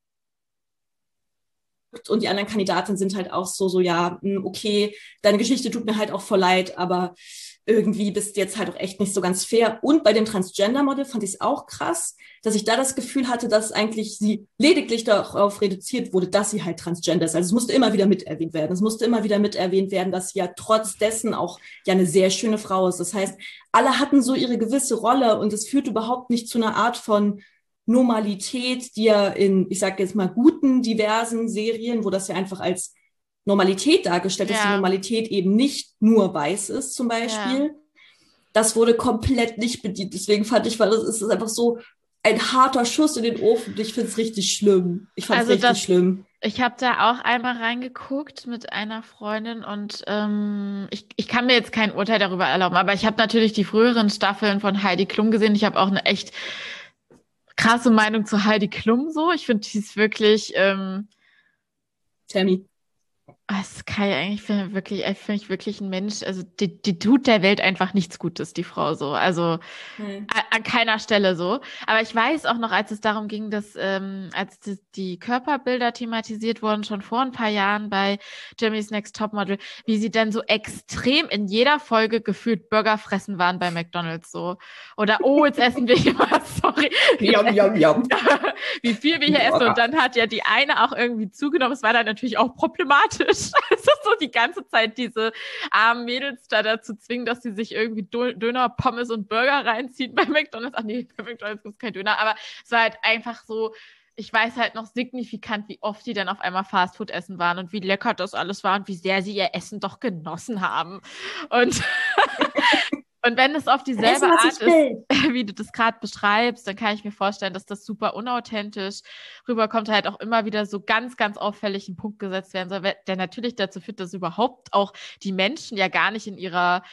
Speaker 2: Und die anderen Kandidatinnen sind halt auch so, so, ja, okay, deine Geschichte tut mir halt auch voll leid, aber irgendwie bist du jetzt halt auch echt nicht so ganz fair. Und bei dem Transgender-Model fand ich es auch krass, dass ich da das Gefühl hatte, dass eigentlich sie lediglich darauf reduziert wurde, dass sie halt Transgender ist. Also es musste immer wieder mit erwähnt werden. Es musste immer wieder mit erwähnt werden, dass sie ja trotz dessen auch ja eine sehr schöne Frau ist. Das heißt, alle hatten so ihre gewisse Rolle und es führt überhaupt nicht zu einer Art von Normalität, die ja in, ich sage jetzt mal, guten, diversen Serien, wo das ja einfach als Normalität dargestellt ist,
Speaker 1: Ja.
Speaker 2: die Normalität eben nicht nur weiß ist, zum Beispiel.
Speaker 1: Ja.
Speaker 2: Das wurde komplett nicht bedient. Deswegen fand ich, weil das ist einfach so ein harter Schuss in den Ofen. Ich finde es richtig schlimm. Ich fand es
Speaker 1: Also
Speaker 2: richtig
Speaker 1: das,
Speaker 2: schlimm.
Speaker 1: ich habe da auch einmal reingeguckt mit einer Freundin und ähm, ich, ich kann mir jetzt kein Urteil darüber erlauben, aber ich habe natürlich die früheren Staffeln von Heidi Klum gesehen. Ich habe auch eine echt krasse Meinung zu Heidi Klum so. Ich finde, die ist wirklich, ähm,
Speaker 2: Tammy.
Speaker 1: das kann ich eigentlich finde wirklich, finde ich wirklich ein Mensch. Also die, die tut der Welt einfach nichts Gutes, die Frau so. Also
Speaker 2: Hm.
Speaker 1: an, an keiner Stelle so. Aber ich weiß auch noch, als es darum ging, dass ähm, als die, die Körperbilder thematisiert wurden, schon vor ein paar Jahren bei Germany's Next Topmodel, wie sie dann so extrem in jeder Folge gefühlt Burger fressen waren bei McDonald's so. Oder oh, jetzt essen wir hier was, sorry.
Speaker 2: Yum, yum, yum.
Speaker 1: Wie viel wir hier essen. Und dann hat ja die eine auch irgendwie zugenommen. Es war dann natürlich auch problematisch. Also so die ganze Zeit diese armen Mädels da dazu zwingen, dass sie sich irgendwie Döner, Pommes und Burger reinziehen bei McDonald's. Ach nee, bei McDonald's gibt es kein Döner. Aber es war halt einfach so, ich weiß halt noch signifikant, wie oft die dann auf einmal Fastfood essen waren und wie lecker das alles war und wie sehr sie ihr Essen doch genossen haben. Und Und wenn es auf dieselbe
Speaker 2: Essen, was
Speaker 1: Art
Speaker 2: ich
Speaker 1: ist,
Speaker 2: will.
Speaker 1: wie du das gerade beschreibst, dann kann ich mir vorstellen, dass das super unauthentisch rüberkommt, halt auch immer wieder so ganz, ganz auffällig ein Punkt gesetzt werden soll, der natürlich dazu führt, dass überhaupt auch die Menschen ja gar nicht in ihrer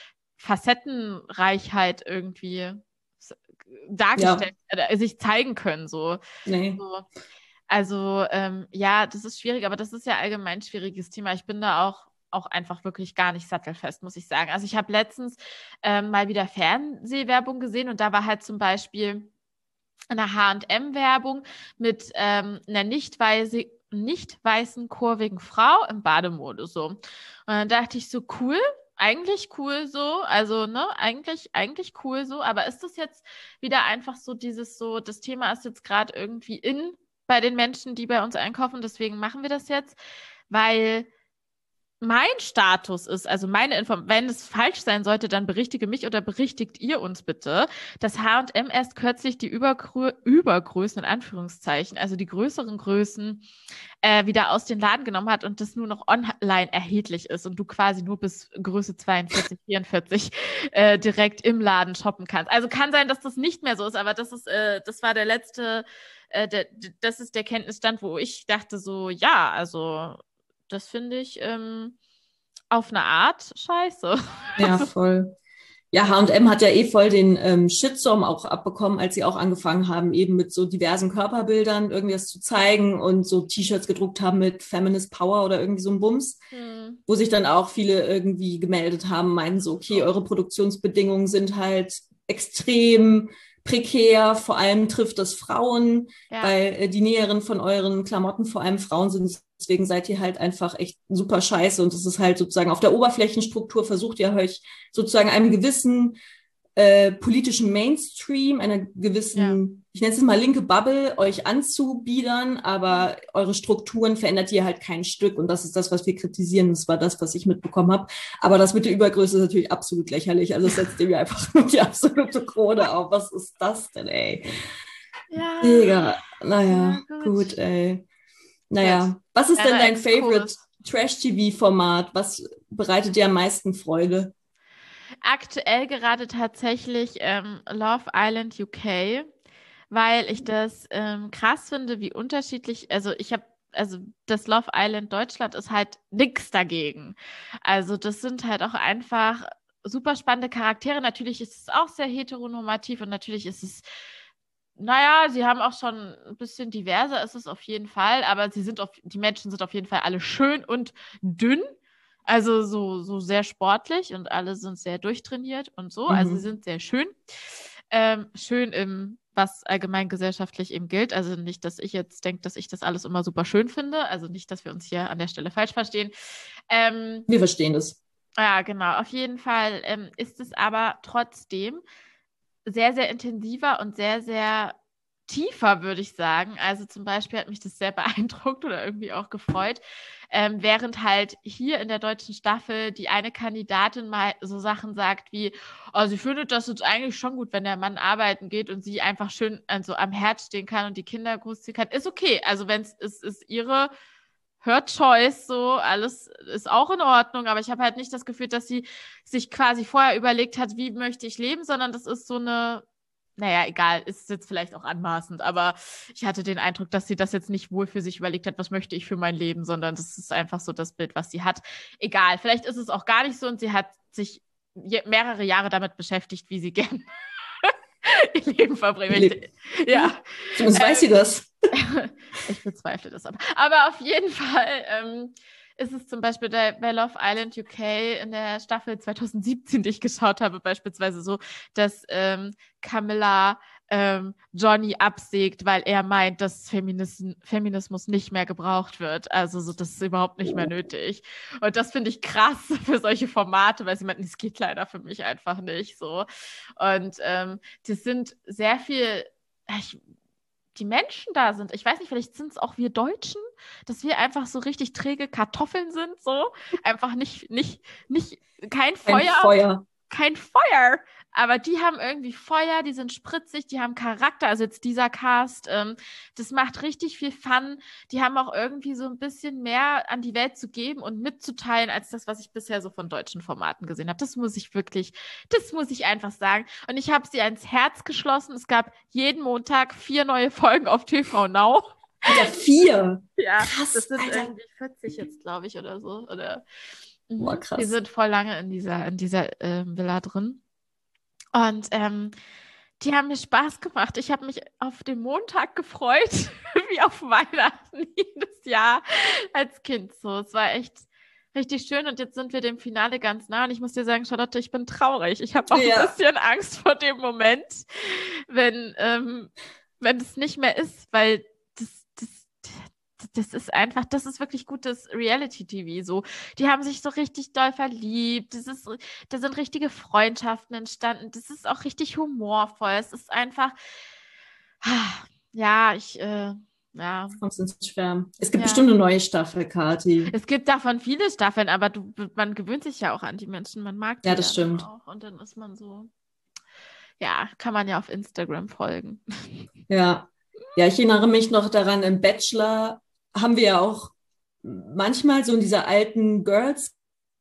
Speaker 1: Facettenreichheit irgendwie s- dargestellt, äh, sich zeigen können, so.
Speaker 2: Nee.
Speaker 1: So. Also ähm, ja, das ist schwierig, aber das ist ja allgemein ein schwieriges Thema. Ich bin da auch, auch einfach wirklich gar nicht sattelfest, muss ich sagen. Also ich habe letztens ähm, mal wieder Fernsehwerbung gesehen und da war halt zum Beispiel eine H und M-Werbung mit ähm, einer nicht weiße, nicht weißen, kurvigen Frau im Bademode so. Und dann dachte ich so, cool, eigentlich cool so, also ne, eigentlich, eigentlich cool so, aber ist das jetzt wieder einfach so dieses so, das Thema ist jetzt gerade irgendwie in bei den Menschen, die bei uns einkaufen, deswegen machen wir das jetzt, weil mein Status ist, also meine Info, wenn es falsch sein sollte, dann berichtige mich oder berichtigt ihr uns bitte, dass H und M erst kürzlich die Übergrö Übergrößen, in Anführungszeichen, also die größeren Größen, äh, wieder aus den Laden genommen hat und das nur noch online erhältlich ist und du quasi nur bis Größe zweiundvierzig, vierundvierzig äh, direkt im Laden shoppen kannst. Also kann sein, dass das nicht mehr so ist, aber das ist, äh, das war der letzte, äh, der, das ist der Kenntnisstand, wo ich dachte so, ja, also das finde ich ähm, auf eine Art scheiße.
Speaker 2: Ja, voll. Ja, H und M hat ja eh voll den ähm, Shitstorm auch abbekommen, als sie auch angefangen haben, eben mit so diversen Körperbildern irgendwie das zu zeigen und so T-Shirts gedruckt haben mit Feminist Power oder irgendwie so ein Bums,
Speaker 1: Hm.
Speaker 2: wo sich dann auch viele irgendwie gemeldet haben, meinten so, okay, eure Produktionsbedingungen sind halt extrem prekär, vor allem trifft das Frauen,
Speaker 1: Ja.
Speaker 2: weil äh, die Näheren von euren Klamotten vor allem Frauen sind. Deswegen seid ihr halt einfach echt super scheiße und es ist halt sozusagen auf der Oberflächenstruktur versucht ihr euch sozusagen einem gewissen äh, politischen Mainstream, einer gewissen, ich nenne es mal linke Bubble, euch anzubiedern, aber eure Strukturen verändert ihr halt kein Stück und das ist das, was wir kritisieren. Das war das, was ich mitbekommen habe. Aber das mit der Übergröße ist natürlich absolut lächerlich. Also es setzt dem ja einfach nur die absolute Krone auf. Was ist das denn, ey?
Speaker 1: Ja.
Speaker 2: Digga, naja,
Speaker 1: Ja,
Speaker 2: gut.
Speaker 1: gut.
Speaker 2: ey. Naja,
Speaker 1: Gut.
Speaker 2: was ist denn
Speaker 1: Kleiner
Speaker 2: dein
Speaker 1: Exkurs.
Speaker 2: Favorite Trash-T V-Format? Was bereitet dir am meisten Freude?
Speaker 1: Aktuell gerade tatsächlich ähm, Love Island U K, weil ich das ähm, krass finde, wie unterschiedlich, also ich habe, also das Love Island Deutschland ist halt nix dagegen. Also das sind halt auch einfach super spannende Charaktere. Natürlich ist es auch sehr heteronormativ und natürlich ist es, naja, sie haben auch schon ein bisschen diverser, ist es auf jeden Fall, aber sie sind auf, die Menschen sind auf jeden Fall alle schön und dünn. Also so, so sehr sportlich und alle sind sehr durchtrainiert und so. Also sie
Speaker 2: Mhm.
Speaker 1: sind sehr schön. Ähm, schön im, was allgemein gesellschaftlich eben gilt. Also nicht, dass ich jetzt denke, dass ich das alles immer super schön finde. Also nicht, dass wir uns hier an der Stelle falsch verstehen. Ähm,
Speaker 2: Wir verstehen das.
Speaker 1: ja, genau. Auf jeden Fall ähm, ist es aber trotzdem sehr, sehr intensiver und sehr, sehr tiefer, würde ich sagen. Also zum Beispiel hat mich das sehr beeindruckt oder irgendwie auch gefreut, ähm, während halt hier in der deutschen Staffel die eine Kandidatin mal so Sachen sagt wie, oh, sie findet das jetzt eigentlich schon gut, wenn der Mann arbeiten geht und sie einfach schön also am Herd stehen kann und die Kinder großziehen kann. Ist okay. Also wenn es ist, ist ihre Her Choice, so, alles ist auch in Ordnung, aber ich habe halt nicht das Gefühl, dass sie sich quasi vorher überlegt hat, wie möchte ich leben, sondern das ist so eine, naja, egal, ist jetzt vielleicht auch anmaßend, aber ich hatte den Eindruck, dass sie das jetzt nicht wohl für sich überlegt hat, was möchte ich für mein Leben, sondern das ist einfach so das Bild, was sie hat. Egal, vielleicht ist es auch gar nicht so und sie hat sich je- mehrere Jahre damit beschäftigt, wie sie gern ihr Leben verbringen möchte. Ja.
Speaker 2: Zumindest weiß sie
Speaker 1: Ähm,
Speaker 2: das.
Speaker 1: Ich bezweifle das aber. Aber auf jeden Fall ähm, ist es zum Beispiel bei, bei Love Island U K in der Staffel zwanzig siebzehn, die ich geschaut habe, beispielsweise so, dass ähm, Camilla ähm, Johnny absägt, weil er meint, dass Feminis Feminismus nicht mehr gebraucht wird. Also so, das ist überhaupt nicht mehr nötig. Und das finde ich krass für solche Formate, weil sie meinten, es geht leider für mich einfach nicht so. Und ähm, das sind sehr viel, ich, die Menschen da sind. Ich weiß nicht, vielleicht sind es auch wir Deutschen, dass wir einfach so richtig träge Kartoffeln sind, so. Einfach nicht, nicht, nicht, kein
Speaker 2: Ein
Speaker 1: Feuer,
Speaker 2: Feuer.
Speaker 1: kein Feuer. Aber die haben irgendwie Feuer, die sind spritzig, die haben Charakter. Also jetzt dieser Cast, ähm, das macht richtig viel Fun. Die haben auch irgendwie so ein bisschen mehr an die Welt zu geben und mitzuteilen, als das, was ich bisher so von deutschen Formaten gesehen habe. Das muss ich wirklich, das muss ich einfach sagen. Und ich habe sie ans Herz geschlossen. Es gab jeden Montag vier neue Folgen auf T V Now.
Speaker 2: Alter, vier.
Speaker 1: Ja,
Speaker 2: Krass,
Speaker 1: das sind
Speaker 2: Alter.
Speaker 1: irgendwie vierzig jetzt, glaube ich, oder so. Oder
Speaker 2: Boah,
Speaker 1: mhm. Die
Speaker 2: krass.
Speaker 1: sind voll lange in dieser, in dieser ähm, Villa drin. Und ähm, die haben mir Spaß gemacht. Ich habe mich auf den Montag gefreut, wie auf Weihnachten jedes Jahr als Kind so. Es war echt richtig schön und jetzt sind wir dem Finale ganz nah und ich muss dir sagen, Charlotte, ich bin traurig. Ich habe auch ja. ein bisschen Angst vor dem Moment, wenn, ähm, wenn es nicht mehr ist, weil das, das, das ist einfach, das ist wirklich gutes Reality-T V. So. Die haben sich so richtig doll verliebt. Das ist, da sind richtige Freundschaften entstanden. Das ist auch richtig humorvoll. Es ist einfach, ja, ich, äh, ja.
Speaker 2: Kommst ins Schwärmen. Es gibt
Speaker 1: ja.
Speaker 2: bestimmt eine neue Staffel, Kathi.
Speaker 1: Es gibt davon viele Staffeln, aber du, man gewöhnt sich ja auch an die Menschen. Man mag die
Speaker 2: ja, das stimmt.
Speaker 1: auch. Und dann ist man so, ja, kann man ja auf Instagram folgen.
Speaker 2: Ja, ja, ich erinnere mich noch daran, im Bachelor haben wir ja auch manchmal so in dieser alten Girls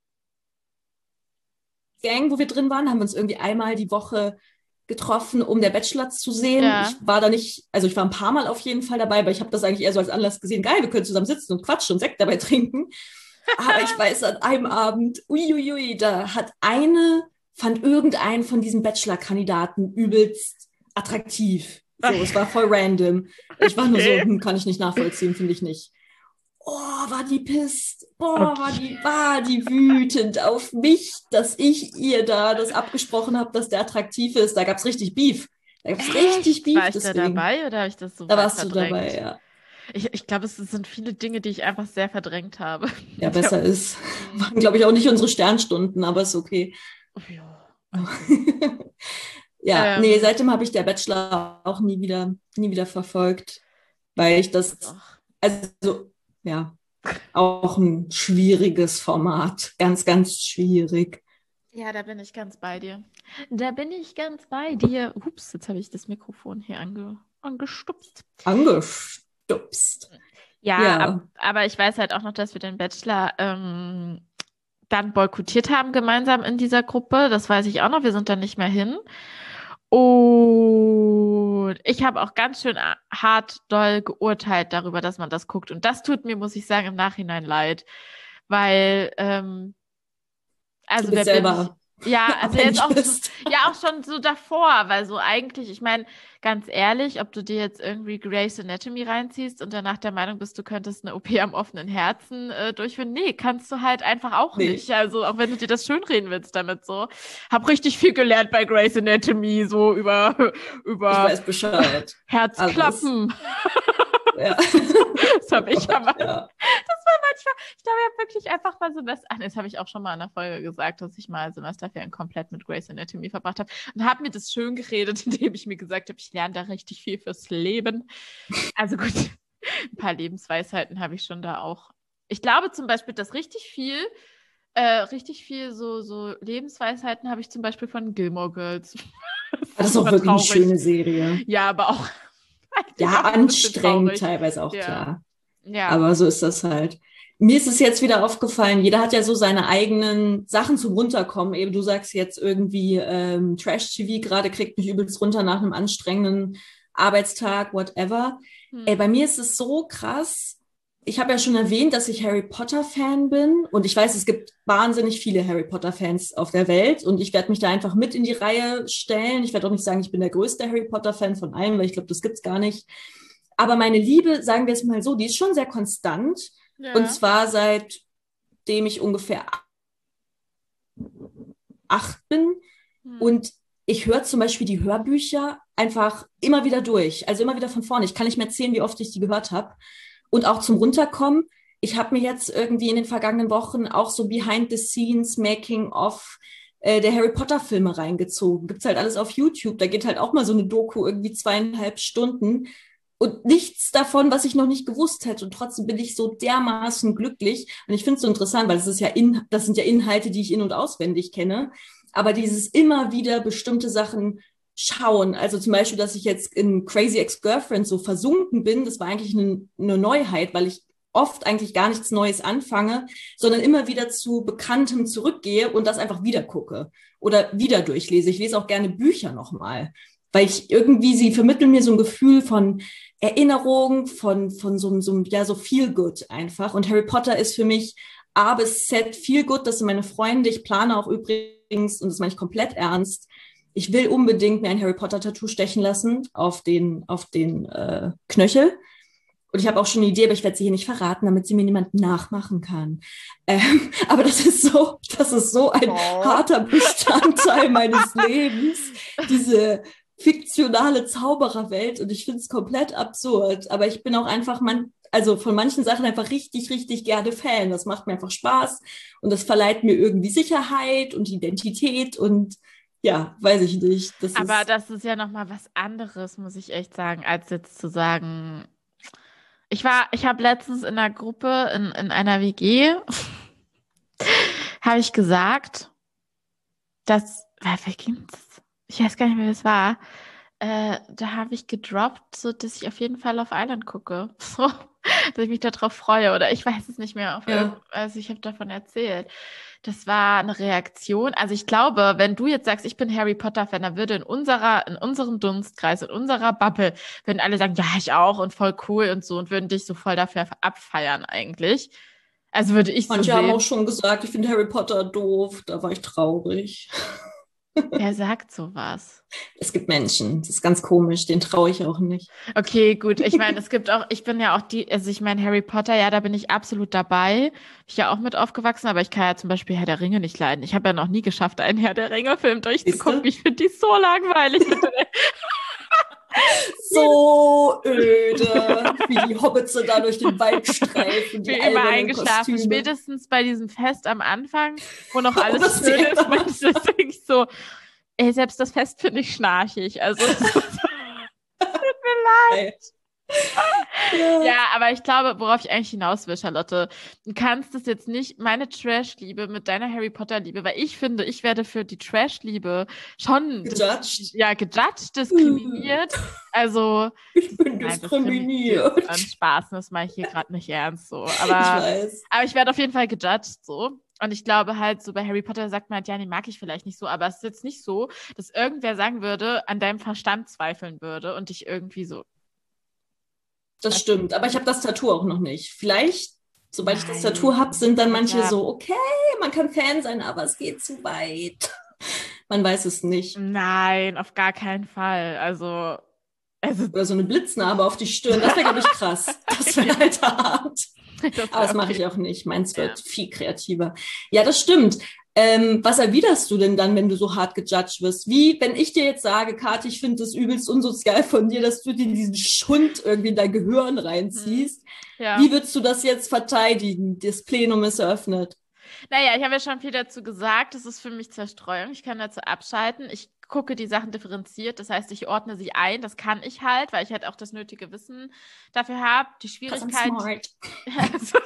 Speaker 2: Gang, wo wir drin waren, haben wir uns irgendwie einmal die Woche getroffen, um der Bachelor zu sehen. Ja. Ich war da nicht, also ich war ein paar Mal auf jeden Fall dabei, aber ich habe das eigentlich eher so als Anlass gesehen. Geil, wir können zusammen sitzen und quatschen und Sekt dabei trinken. Aber ich weiß, an einem Abend, uiuiui, ui, da hat eine, fand irgendeinen von diesen Bachelor-Kandidaten übelst attraktiv. So, es war voll random. Ich war nur so, hm, kann ich nicht nachvollziehen, finde ich nicht. Oh, war die pisst. Boah, okay. war die, war die wütend auf mich, dass ich ihr da das abgesprochen habe, dass der attraktiv ist. Da gab's richtig Beef. Da gab's richtig Beef.
Speaker 1: War ich deswegen. da dabei oder habe ich das so
Speaker 2: Da warst
Speaker 1: verdrängt?
Speaker 2: du dabei, ja.
Speaker 1: Ich, ich glaube, es sind viele Dinge, die ich einfach sehr verdrängt habe.
Speaker 2: Ja, besser ist. Waren, glaube ich, auch nicht unsere Sternstunden, aber ist okay.
Speaker 1: Ja,
Speaker 2: ja
Speaker 1: ähm,
Speaker 2: nee, seitdem habe ich der Bachelor auch nie wieder, nie wieder verfolgt, weil ich das, also, ja, auch ein schwieriges Format. Ganz, ganz schwierig.
Speaker 1: Ja, da bin ich ganz bei dir. Da bin ich ganz bei dir. Ups, jetzt habe ich das Mikrofon hier ange, angestupst.
Speaker 2: Angestupst.
Speaker 1: Ja, ja. Ab, aber ich weiß halt auch noch, dass wir den Bachelor ähm, dann boykottiert haben gemeinsam in dieser Gruppe. Das weiß ich auch noch. Wir sind da nicht mehr hin. Und ich habe auch ganz schön hart doll geurteilt darüber, dass man das guckt. Und das tut mir, muss ich sagen, im Nachhinein leid. Weil, ähm, also
Speaker 2: du bist selber
Speaker 1: ich, ja, also jetzt auch, ja, auch schon so davor, weil so eigentlich, ich meine, ganz ehrlich, ob du dir jetzt irgendwie Grey's Anatomy reinziehst und danach der Meinung bist, du könntest eine O P am offenen Herzen äh, durchführen, nee, kannst du halt einfach auch nee. nicht. Also auch wenn du dir das schönreden willst damit so. Hab richtig viel gelernt bei Grey's Anatomy, so über, über
Speaker 2: ich weiß Bescheid.
Speaker 1: Herzklappen.
Speaker 2: Ja.
Speaker 1: Das habe ich aber.
Speaker 2: Ja.
Speaker 1: Das war manchmal, ich glaube, ich habe wirklich einfach mal Semester, ach, das habe ich auch schon mal in der Folge gesagt, dass ich mal Semesterferien komplett mit Grey's Anatomy verbracht habe und habe mir das schön geredet, indem ich mir gesagt habe, ich lerne da richtig viel fürs Leben. Also gut, ein paar Lebensweisheiten habe ich schon da auch. Ich glaube zum Beispiel, dass richtig viel, äh, richtig viel so, so Lebensweisheiten habe ich zum Beispiel von Gilmore Girls.
Speaker 2: Das, das ist auch wirklich traurig. Eine schöne Serie.
Speaker 1: Ja, aber auch
Speaker 2: ja, anstrengend teilweise auch, ja. Klar. Ja. Aber so ist das halt. Mir ist es jetzt wieder aufgefallen, jeder hat ja so seine eigenen Sachen zum Runterkommen. Eben du sagst jetzt irgendwie ähm, Trash-T V gerade kriegt mich übelst runter nach einem anstrengenden Arbeitstag, whatever. Hm. Ey, bei mir ist es so krass. Ich habe ja schon erwähnt, dass ich Harry Potter-Fan bin. Und ich weiß, es gibt wahnsinnig viele Harry Potter-Fans auf der Welt. Und ich werde mich da einfach mit in die Reihe stellen. Ich werde auch nicht sagen, ich bin der größte Harry Potter-Fan von allen, weil ich glaube, das gibt's gar nicht. Aber meine Liebe, sagen wir es mal so, die ist schon sehr konstant. Ja. Und zwar seitdem ich ungefähr acht bin. Hm. Und ich höre zum Beispiel die Hörbücher einfach immer wieder durch. Also immer wieder von vorne. Ich kann nicht mehr zählen, wie oft ich die gehört habe. Und auch zum Runterkommen. Ich habe mir jetzt irgendwie in den vergangenen Wochen auch so Behind the Scenes, Making of äh, der Harry Potter Filme reingezogen. Gibt's halt alles auf YouTube. Da geht halt auch mal so eine Doku irgendwie zweieinhalb Stunden. Und nichts davon, was ich noch nicht gewusst hätte. Und trotzdem bin ich so dermaßen glücklich. Und ich finde es so interessant, weil es ist ja in, das sind ja Inhalte, die ich in- und auswendig kenne. Aber dieses immer wieder bestimmte Sachen schauen. Also zum Beispiel, dass ich jetzt in Crazy Ex-Girlfriend so versunken bin, das war eigentlich eine, eine Neuheit, weil ich oft eigentlich gar nichts Neues anfange, sondern immer wieder zu Bekanntem zurückgehe und das einfach wieder gucke oder wieder durchlese. Ich lese auch gerne Bücher nochmal, weil ich irgendwie, sie vermitteln mir so ein Gefühl von Erinnerung, von, von so, so, ja, so feel good einfach. Und Harry Potter ist für mich A bis Z feel good. Das sind meine Freunde. Ich plane auch übrigens, und das meine ich komplett ernst, ich will unbedingt mir ein Harry Potter Tattoo stechen lassen auf den, auf den äh, Knöchel. Und ich habe auch schon eine Idee, aber ich werde sie hier nicht verraten, damit sie mir niemand nachmachen kann. Ähm, aber das ist so, das ist so ein oh. harter Bestandteil meines Lebens, diese fiktionale Zaubererwelt. Und ich finde es komplett absurd. Aber ich bin auch einfach, man, also von manchen Sachen einfach richtig, richtig gerne Fan. Das macht mir einfach Spaß und das verleiht mir irgendwie Sicherheit und Identität und ja, weiß ich nicht. Das
Speaker 1: aber
Speaker 2: ist
Speaker 1: das ist ja nochmal was anderes, muss ich echt sagen, als jetzt zu sagen, ich war, ich habe letztens in einer Gruppe, in, in einer W G, habe ich gesagt, dass, wie ging das? Ich weiß gar nicht mehr, wie es war. Äh, da habe ich gedroppt, so dass ich auf jeden Fall auf Island gucke. So, dass ich mich darauf freue. Oder ich weiß es nicht mehr. Auf
Speaker 2: Ja.
Speaker 1: irgend- also ich habe davon erzählt. Das war eine Reaktion. Also ich glaube, wenn du jetzt sagst, ich bin Harry Potter-Fan, dann würde in unserer, in unserem Dunstkreis, in unserer Bubble, würden alle sagen, ja, ich auch und voll cool und so und würden dich so voll dafür abfeiern eigentlich. Also würde ich so
Speaker 2: Manche haben auch
Speaker 1: sehen.
Speaker 2: schon gesagt, ich finde Harry Potter doof. Da war ich traurig.
Speaker 1: Wer sagt sowas?
Speaker 2: Es gibt Menschen, das ist ganz komisch, den traue ich auch nicht.
Speaker 1: Okay, gut. Ich meine, es gibt auch, ich bin ja auch die, also ich meine, Harry Potter, ja, da bin ich absolut dabei. Ich ja auch mit aufgewachsen, aber ich kann ja zum Beispiel Herr der Ringe nicht leiden. Ich habe ja noch nie geschafft, einen Herr der Ringe-Film durchzugucken.
Speaker 2: Siehste?
Speaker 1: Ich finde die so langweilig. Mit den-
Speaker 2: So öde, wie die Hobbits da durch den Wald streifen, die
Speaker 1: Bin immer
Speaker 2: albernen
Speaker 1: eingeschlafen.
Speaker 2: Kostüme.
Speaker 1: Spätestens bei diesem Fest am Anfang, wo noch
Speaker 2: Oh,
Speaker 1: alles
Speaker 2: das
Speaker 1: schön
Speaker 2: direkt
Speaker 1: ist,
Speaker 2: am
Speaker 1: meinte ich das denke ich so, ey, selbst das Fest finde ich schnarchig. Also, es ist so-
Speaker 2: Ey. Ja.
Speaker 1: ja, aber ich glaube, worauf ich eigentlich hinaus will, Charlotte, du kannst es jetzt nicht, meine Trash-Liebe mit deiner Harry Potter-Liebe, weil ich finde, ich werde für die Trash-Liebe schon
Speaker 2: Gejudged?
Speaker 1: ja, gejudged, diskriminiert. Also,
Speaker 2: Ich bin
Speaker 1: nein,
Speaker 2: diskriminiert.
Speaker 1: diskriminiert an Spaß, das mache ich hier gerade nicht ernst so.
Speaker 2: Ich
Speaker 1: Aber,
Speaker 2: weiß.
Speaker 1: aber ich werde auf jeden Fall gejudged so. Und ich glaube halt, so bei Harry Potter sagt man halt, ja, den mag ich vielleicht nicht so, aber es ist jetzt nicht so, dass irgendwer sagen würde, an deinem Verstand zweifeln würde und dich irgendwie so.
Speaker 2: Das stimmt, aber ich habe das Tattoo auch noch nicht. Vielleicht, sobald ich das
Speaker 1: Nein.
Speaker 2: Tattoo habe, sind dann manche
Speaker 1: Ja.
Speaker 2: so, okay, man kann Fan sein, aber es geht zu weit. Man weiß es nicht.
Speaker 1: Nein, auf gar keinen Fall. Also, also
Speaker 2: Oder so eine Blitznarbe auf die Stirn, das wäre, glaube ich, krass. Das wäre halt hart.
Speaker 1: das
Speaker 2: Aber das mache
Speaker 1: okay.
Speaker 2: ich auch nicht. Meins wird
Speaker 1: Ja.
Speaker 2: viel kreativer. Ja, das stimmt. Ähm, was erwiderst du denn dann, wenn du so hart gejudged wirst? Wie, wenn ich dir jetzt sage, Kathi, ich finde das übelst unsozial von dir, dass du dir diesen Schund irgendwie in dein Gehirn reinziehst.
Speaker 1: Ja.
Speaker 2: Wie würdest du das jetzt verteidigen? Das Plenum ist eröffnet.
Speaker 1: Naja, ich habe ja schon viel dazu gesagt. Das ist für mich Zerstreuung. Ich kann dazu abschalten. Ich gucke die Sachen differenziert. Das heißt, ich ordne sie ein. Das kann ich halt, weil ich halt auch das nötige Wissen dafür habe. Die Schwierigkeit.
Speaker 2: Smart.
Speaker 1: Also,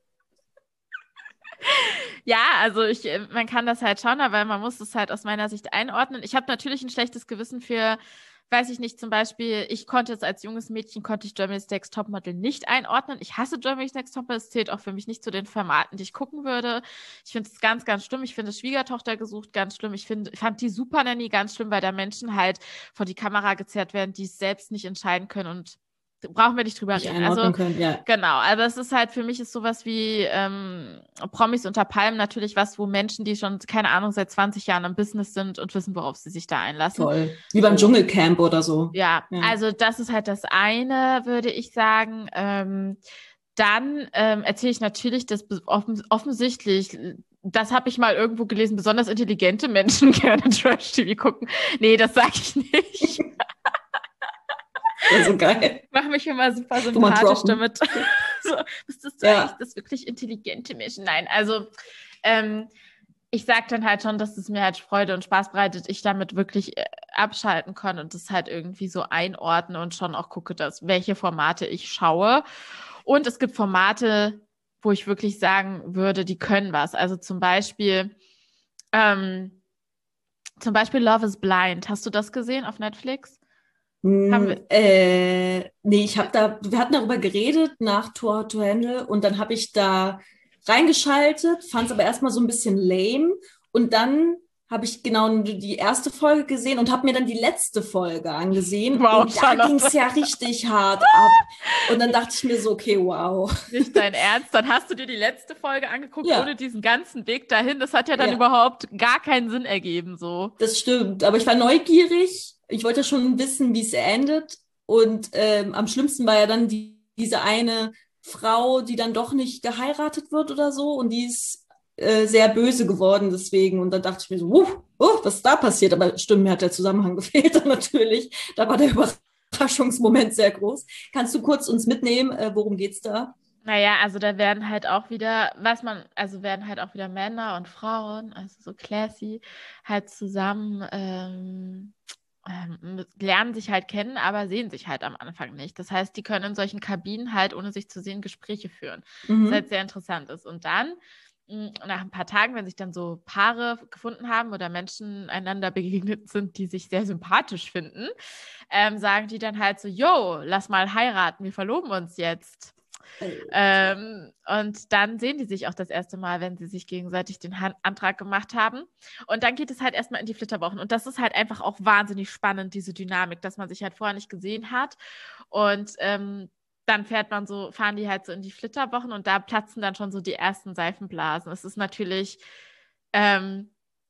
Speaker 1: ja, also ich, äh, man kann das halt schon, aber man muss es halt aus meiner Sicht einordnen. Ich habe natürlich ein schlechtes Gewissen für, weiß ich nicht, zum Beispiel, ich konnte jetzt als junges Mädchen, konnte ich Germany's Next Topmodel nicht einordnen. Ich hasse Germany's Next Topmodel, es zählt auch für mich nicht zu den Formaten, die ich gucken würde. Ich finde es ganz, ganz schlimm. Ich finde Schwiegertochter gesucht ganz schlimm. Ich finde, fand die Super Nanny ganz schlimm, weil da Menschen halt vor die Kamera gezerrt werden, die es selbst nicht entscheiden können und brauchen wir nicht drüber
Speaker 2: Nicht
Speaker 1: reden.
Speaker 2: einordnen
Speaker 1: Also,
Speaker 2: können, ja.
Speaker 1: genau, also es ist halt für mich ist sowas wie ähm, Promis unter Palmen natürlich was, wo Menschen, die schon, keine Ahnung, seit zwanzig Jahren im Business sind und wissen, worauf sie sich da einlassen.
Speaker 2: Voll. Wie beim
Speaker 1: So.
Speaker 2: Dschungelcamp oder so.
Speaker 1: Ja,
Speaker 2: Ja.
Speaker 1: also das ist halt das eine, würde ich sagen. Ähm, dann ähm, erzähle ich natürlich, dass be- offen, offensichtlich, das habe ich mal irgendwo gelesen, besonders intelligente Menschen gerne Trash-T V gucken. Nee, das sage ich nicht.
Speaker 2: Das ist so geil.
Speaker 1: Ich mache mich immer super
Speaker 2: Du mal
Speaker 1: sympathisch
Speaker 2: droppen.
Speaker 1: damit. so, wüsstest du
Speaker 2: Ja.
Speaker 1: eigentlich, dass wirklich intelligente Menschen? Nein, also ähm, ich sage dann halt schon, dass es mir halt Freude und Spaß bereitet, ich damit wirklich äh, abschalten kann und das halt irgendwie so einordne und schon auch gucke, dass welche Formate ich schaue. Und es gibt Formate, wo ich wirklich sagen würde, die können was. Also zum Beispiel, ähm, zum Beispiel Love is Blind. Hast du das gesehen auf Netflix? Haben wir-
Speaker 2: Hm, äh, nee, ich habe da, wir hatten darüber geredet nach Too Hot to Handle und dann habe ich da reingeschaltet, fand es aber erstmal so ein bisschen lame und dann habe ich genau die erste Folge gesehen und habe mir dann die letzte Folge angesehen
Speaker 1: Wow,
Speaker 2: und da
Speaker 1: Charlotte.
Speaker 2: ging es ja richtig hart ab und dann dachte ich mir so, okay, wow.
Speaker 1: Nicht dein Ernst? Dann hast du dir die letzte Folge angeguckt,
Speaker 2: Ja.
Speaker 1: ohne diesen ganzen Weg dahin. Das hat ja dann
Speaker 2: Ja.
Speaker 1: überhaupt gar keinen Sinn ergeben, so.
Speaker 2: Das stimmt, aber ich war neugierig. Ich wollte schon wissen, wie es endet. Und ähm, am schlimmsten war ja dann die, diese eine Frau, die dann doch nicht geheiratet wird oder so und die ist äh, sehr böse geworden deswegen. Und dann dachte ich mir so, uh, uh, was ist da passiert? Aber stimmt, mir hat der Zusammenhang gefehlt dann natürlich. Da war der Überraschungsmoment sehr groß. Kannst du kurz uns mitnehmen, äh, worum geht's da?
Speaker 1: Naja, also da werden halt auch wieder, was man, also werden halt auch wieder Männer und Frauen, also so classy, halt zusammen ähm, ähm, lernen sich halt kennen, aber sehen sich halt am Anfang nicht. Das heißt, die können in solchen Kabinen halt, ohne sich zu sehen, Gespräche führen. Was
Speaker 2: Mhm.
Speaker 1: halt sehr interessant ist. Und dann, mh, nach ein paar Tagen, wenn sich dann so Paare gefunden haben oder Menschen einander begegnet sind, die sich sehr sympathisch finden, ähm, sagen die dann halt so, yo, lass mal heiraten, wir verloben uns jetzt.
Speaker 2: Alter.
Speaker 1: Ähm, und dann sehen die sich auch das erste Mal, wenn sie sich gegenseitig den Han Antrag gemacht haben. Und dann geht es halt erstmal in die Flitterwochen. Und das ist halt einfach auch wahnsinnig spannend, diese Dynamik, dass man sich halt vorher nicht gesehen hat. Und ähm, dann fährt man so, fahren die halt so in die Flitterwochen und da platzen dann schon so die ersten Seifenblasen. Es ist natürlich, ähm,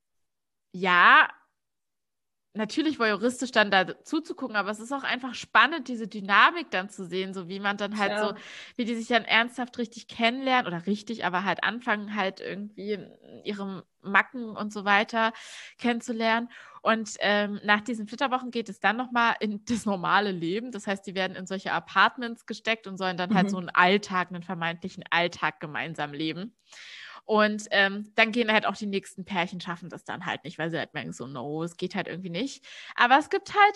Speaker 1: ja, natürlich voyeuristisch dann da zuzugucken, aber es ist auch einfach spannend, diese Dynamik dann zu sehen, so wie man dann halt so,
Speaker 2: Klar.
Speaker 1: wie die sich dann ernsthaft richtig kennenlernen oder richtig, aber halt anfangen halt irgendwie ihre Macken und so weiter kennenzulernen. Und ähm, nach diesen Flitterwochen geht es dann nochmal in das normale Leben. Das heißt, die werden in solche Apartments gesteckt und sollen dann halt so
Speaker 2: Mhm.
Speaker 1: einen Alltag, einen vermeintlichen Alltag gemeinsam leben. Und ähm, dann gehen halt auch die nächsten Pärchen, schaffen das dann halt nicht, weil sie halt merken, so, no, es geht halt irgendwie nicht. Aber es gibt halt,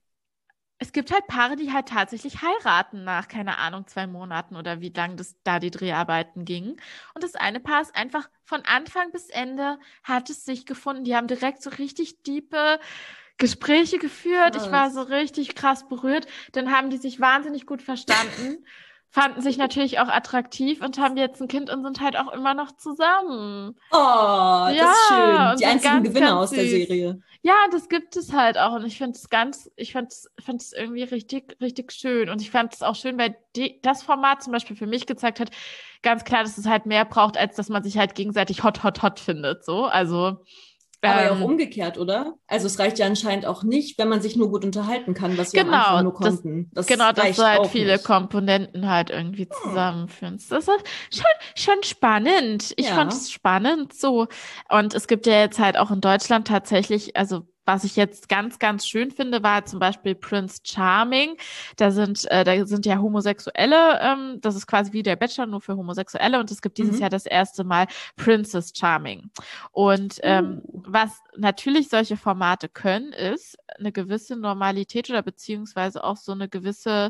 Speaker 1: es gibt halt Paare, die halt tatsächlich heiraten nach, keine Ahnung, zwei Monaten oder wie lang das da die Dreharbeiten gingen. Und das eine Paar ist einfach von Anfang bis Ende hat es sich gefunden. Die haben direkt so richtig diepe Gespräche geführt. Ich war so
Speaker 2: Krass.
Speaker 1: richtig krass berührt. Dann haben die sich wahnsinnig gut verstanden, fanden sich natürlich auch attraktiv und haben jetzt ein Kind und sind halt auch immer noch zusammen.
Speaker 2: Oh, das ist
Speaker 1: Ja,
Speaker 2: schön.
Speaker 1: und
Speaker 2: Die
Speaker 1: sind
Speaker 2: einzigen
Speaker 1: ganz,
Speaker 2: Gewinner
Speaker 1: ganz
Speaker 2: aus der
Speaker 1: süß.
Speaker 2: Serie.
Speaker 1: Ja, das gibt es halt auch. Und ich finde es ganz, ich finde es, finde es irgendwie richtig, richtig schön. Und ich fand es auch schön, weil die, das Format zum Beispiel für mich gezeigt hat, ganz klar, dass es halt mehr braucht, als dass man sich halt gegenseitig hot, hot, hot findet. So, also,
Speaker 2: Aber ja auch
Speaker 1: ähm,
Speaker 2: umgekehrt, oder? Also es reicht ja anscheinend auch nicht, wenn man sich nur gut unterhalten kann, was wir am Anfang
Speaker 1: genau,
Speaker 2: nur
Speaker 1: das,
Speaker 2: konnten.
Speaker 1: genau,
Speaker 2: Das
Speaker 1: dass du
Speaker 2: reicht
Speaker 1: halt
Speaker 2: auch
Speaker 1: viele
Speaker 2: nicht.
Speaker 1: Komponenten halt irgendwie
Speaker 2: Hm.
Speaker 1: zusammenführst. Das ist schon, schon spannend. Ich fand
Speaker 2: Ja.
Speaker 1: es spannend so. Und es gibt ja jetzt halt auch in Deutschland tatsächlich, also was ich jetzt ganz, ganz schön finde, war zum Beispiel Prince Charming. Da sind, äh, da sind ja Homosexuelle, ähm, das ist quasi wie der Bachelor, nur für Homosexuelle. Und es gibt dieses Jahr
Speaker 2: Mhm.
Speaker 1: das erste Mal Princess Charming. Und ähm,
Speaker 2: Uh.
Speaker 1: was natürlich solche Formate können, ist eine gewisse Normalität oder beziehungsweise auch so eine gewisse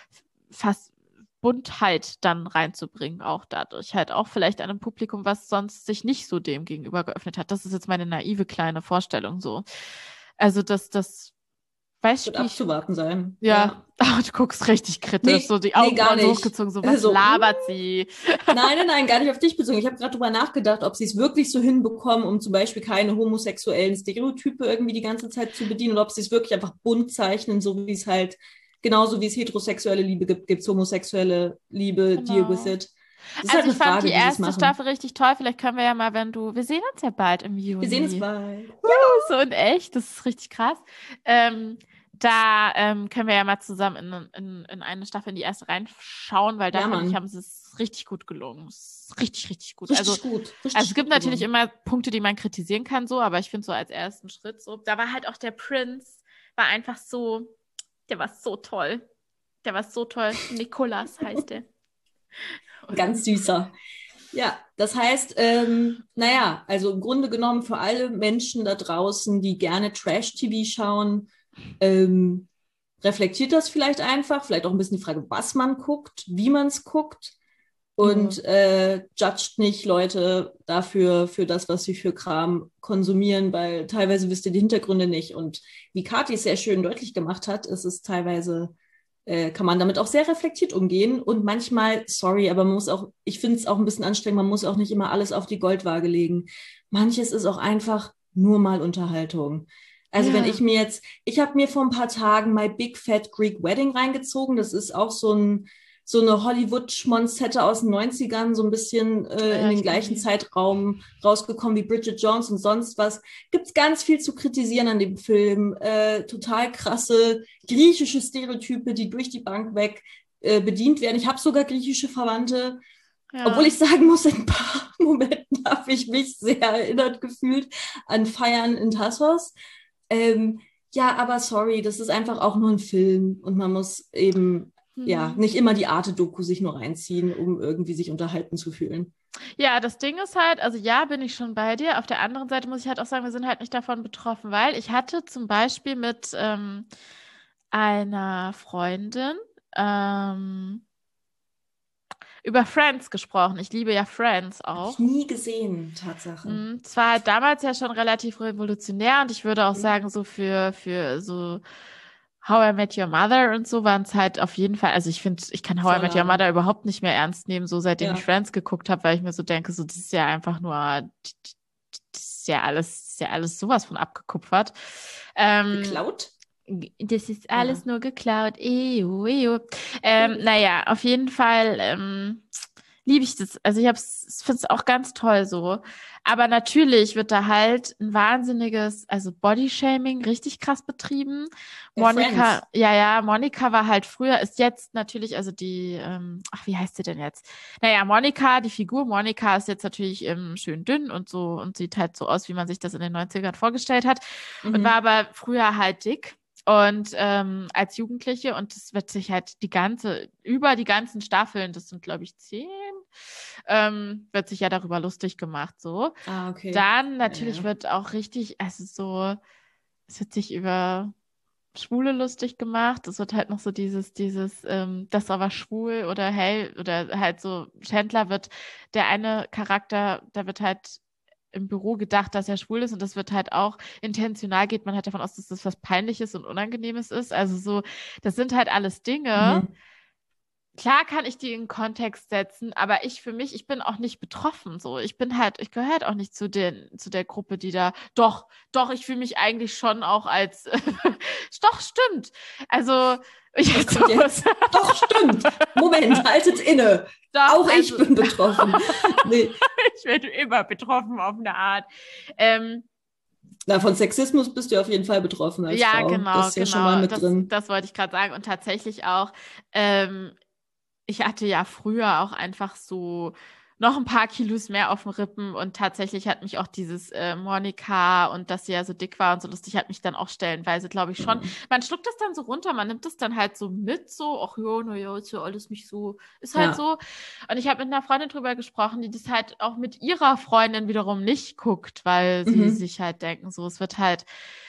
Speaker 1: fast Buntheit dann reinzubringen, auch dadurch. Halt auch vielleicht einem Publikum, was sonst sich nicht so dem gegenüber geöffnet hat. Das ist jetzt meine naive kleine Vorstellung so. Also, dass das, weißt
Speaker 2: Wird
Speaker 1: du, wie ich,
Speaker 2: abzuwarten sein.
Speaker 1: ja,
Speaker 2: Ja.
Speaker 1: aber du guckst richtig kritisch, so
Speaker 2: Nee,
Speaker 1: die
Speaker 2: nee, gar
Speaker 1: Augenbrauen so
Speaker 2: nicht.
Speaker 1: hochgezogen, so was
Speaker 2: Also, mm,
Speaker 1: labert sie?
Speaker 2: nein, nein, nein, gar nicht auf dich bezogen. Ich habe gerade drüber nachgedacht, ob sie es wirklich so hinbekommen, um zum Beispiel keine homosexuellen Stereotype irgendwie die ganze Zeit zu bedienen oder ob sie es wirklich einfach bunt zeichnen, so wie es halt, genauso wie es heterosexuelle Liebe gibt, gibt es homosexuelle Liebe, deal with
Speaker 1: Genau.
Speaker 2: it. Das ist halt
Speaker 1: Also
Speaker 2: eine
Speaker 1: ich fand die
Speaker 2: Frage, wie sie es
Speaker 1: erste
Speaker 2: machen.
Speaker 1: Staffel richtig toll. Vielleicht können wir ja mal, wenn du, wir sehen uns ja bald im
Speaker 2: Wir sehen uns
Speaker 1: Juni.
Speaker 2: bald.
Speaker 1: Uh, so in echt, das ist richtig krass. Ähm, da ähm, können wir ja mal zusammen in, in, in eine Staffel in die erste reinschauen, weil da
Speaker 2: Ja,
Speaker 1: finde ich,
Speaker 2: Mann.
Speaker 1: haben sie es richtig gut gelungen. Es ist richtig, richtig gut. Also,
Speaker 2: Richtig gut.
Speaker 1: also es
Speaker 2: Richtig
Speaker 1: gibt
Speaker 2: gut
Speaker 1: natürlich
Speaker 2: gelungen.
Speaker 1: immer Punkte, die man kritisieren kann, so, aber ich finde so als ersten Schritt so, da war halt auch der Prinz, war einfach so, der war so toll. Der war so toll. Nikolas heißt der.
Speaker 2: Ganz süßer. Ja, das heißt, ähm, naja, also im Grunde genommen für alle Menschen da draußen, die gerne Trash-T V schauen, ähm, reflektiert das vielleicht einfach, vielleicht auch ein bisschen die Frage, was man guckt, wie man es guckt
Speaker 1: Ja.
Speaker 2: und äh, judgt nicht Leute dafür, für das, was sie für Kram konsumieren, weil teilweise wisst ihr die Hintergründe nicht. Und wie Kathi es sehr schön deutlich gemacht hat, ist es teilweise äh, kann man damit auch sehr reflektiert umgehen. Und manchmal, sorry, aber man muss auch, ich finde es auch ein bisschen anstrengend, man muss auch nicht immer alles auf die Goldwaage legen. Manches ist auch einfach nur mal Unterhaltung. Also wenn ich
Speaker 1: Ja.
Speaker 2: mir jetzt, ich habe mir vor ein paar Tagen My Big Fat Greek Wedding reingezogen. Das ist auch so ein so eine Hollywood-Schmonzette aus den Neunzigern, so ein bisschen äh, in
Speaker 1: Ja,
Speaker 2: den
Speaker 1: ich kenne
Speaker 2: gleichen
Speaker 1: die.
Speaker 2: Zeitraum rausgekommen wie Bridget Jones und sonst was. Gibt es ganz viel zu kritisieren an dem Film. Äh, total krasse griechische Stereotype, die durch die Bank weg äh, bedient werden. Ich habe sogar griechische Verwandte.
Speaker 1: Ja.
Speaker 2: Obwohl ich sagen muss, in ein paar Momenten habe ich mich sehr erinnert gefühlt an Feiern in Thasos. Ähm, ja, aber sorry, das ist einfach auch nur ein Film und man muss eben hm. ja nicht immer die Arte-Doku sich nur reinziehen, um irgendwie sich unterhalten zu fühlen.
Speaker 1: Ja, das Ding ist halt, also ja, bin ich schon bei dir. Auf der anderen Seite muss ich halt auch sagen, wir sind halt nicht davon betroffen, weil ich hatte zum Beispiel mit ähm, einer Freundin ähm, über Friends gesprochen. Ich liebe ja Friends auch.
Speaker 2: Hab ich nie gesehen, Tatsache.
Speaker 1: Es war halt damals ja schon relativ revolutionär und ich würde auch mhm. sagen, so für, für so How I Met Your Mother und so waren es halt auf jeden Fall, also ich finde, ich kann How Voll I Met Your Mother überhaupt nicht mehr ernst nehmen, so seitdem ja. ich Friends geguckt habe, weil ich mir so denke, so das ist ja einfach nur, das ist ja alles, das ist ja alles sowas von abgekupfert. Ähm,
Speaker 2: Geklaut?
Speaker 1: Das ist alles ja. nur geklaut. Ejo, ejo. Ähm, mhm. Naja, auf jeden Fall ähm, liebe ich das. Also ich finde es auch ganz toll so. Aber natürlich wird da halt ein wahnsinniges, also Bodyshaming richtig krass betrieben. Der Monika, Friends. ja, ja, Monika war halt früher, ist jetzt natürlich, also die, ähm, ach, wie heißt sie denn jetzt? Naja, Monika, die Figur Monika ist jetzt natürlich ähm, schön dünn und so und sieht halt so aus, wie man sich das in den neunzigern vorgestellt hat. Mhm. Und war aber früher halt dick. Und ähm, als Jugendliche, und das wird sich halt die ganze, über die ganzen Staffeln, das sind glaube ich zehn, ähm, wird sich ja darüber lustig gemacht, so.
Speaker 2: Ah, okay.
Speaker 1: Dann natürlich
Speaker 2: ja, ja.
Speaker 1: wird auch richtig, also so, es wird sich über Schwule lustig gemacht. Es wird halt noch so dieses, dieses, ähm, das ist aber schwul oder hey, oder halt so, Chandler wird, der eine Charakter, da wird halt im Büro gedacht, dass er schwul ist und das wird halt auch intentional, geht man halt davon aus, dass das was Peinliches und Unangenehmes ist. Also so, das sind halt alles Dinge. Mhm. Klar kann ich die in Kontext setzen, aber ich für mich, ich bin auch nicht betroffen. So, ich bin halt, ich gehöre halt auch nicht zu den, zu der Gruppe, die da. Doch, doch, ich fühle mich eigentlich schon auch als. Doch, stimmt. Also ich jetzt so
Speaker 2: jetzt. Doch, stimmt. Moment, haltet inne. Doch, auch also, ich bin betroffen.
Speaker 1: Nee. Ich werde immer betroffen auf eine Art. Ähm,
Speaker 2: Na, von Sexismus bist du auf jeden Fall betroffen als
Speaker 1: ja,
Speaker 2: Frau.
Speaker 1: Genau,
Speaker 2: das ist ja
Speaker 1: genau.
Speaker 2: schon mal mit
Speaker 1: das,
Speaker 2: drin.
Speaker 1: Das wollte ich gerade sagen. Und tatsächlich auch, ähm, ich hatte ja früher auch einfach so noch ein paar Kilos mehr auf den Rippen und tatsächlich hat mich auch dieses äh, Monika und dass sie ja so dick war und so lustig, hat mich dann auch stellenweise, glaube ich, schon. Mhm. Man schluckt das dann so runter, man nimmt das dann halt so mit, so, ach ja, naja, ist ja alles nicht so, ist halt ja. so. Und ich habe mit einer Freundin drüber gesprochen, die das halt auch mit ihrer Freundin wiederum nicht guckt, weil sie mhm. sich halt denken, so, es wird halt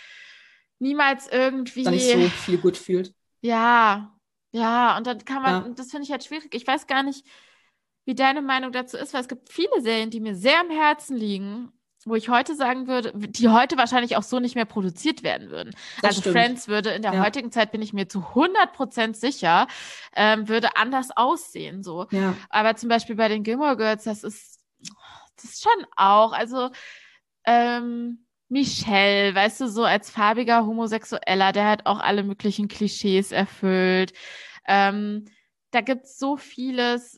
Speaker 1: niemals irgendwie...
Speaker 2: Dann nicht so viel gut fühlt.
Speaker 1: Ja, ja, und dann kann man, ja. das finde ich halt schwierig. Ich weiß gar nicht, wie deine Meinung dazu ist, weil es gibt viele Serien, die mir sehr am Herzen liegen, wo ich heute sagen würde, die heute wahrscheinlich auch so nicht mehr produziert werden würden. Das also stimmt. Friends würde in der ja. heutigen Zeit, bin ich mir zu hundert Prozent sicher, ähm, würde anders aussehen. So.
Speaker 2: Ja.
Speaker 1: Aber zum Beispiel bei den Gilmore Girls, das ist, das ist schon auch, also ähm, Michelle, weißt du, so als farbiger Homosexueller, der hat auch alle möglichen Klischees erfüllt. Ähm, da gibt es so vieles.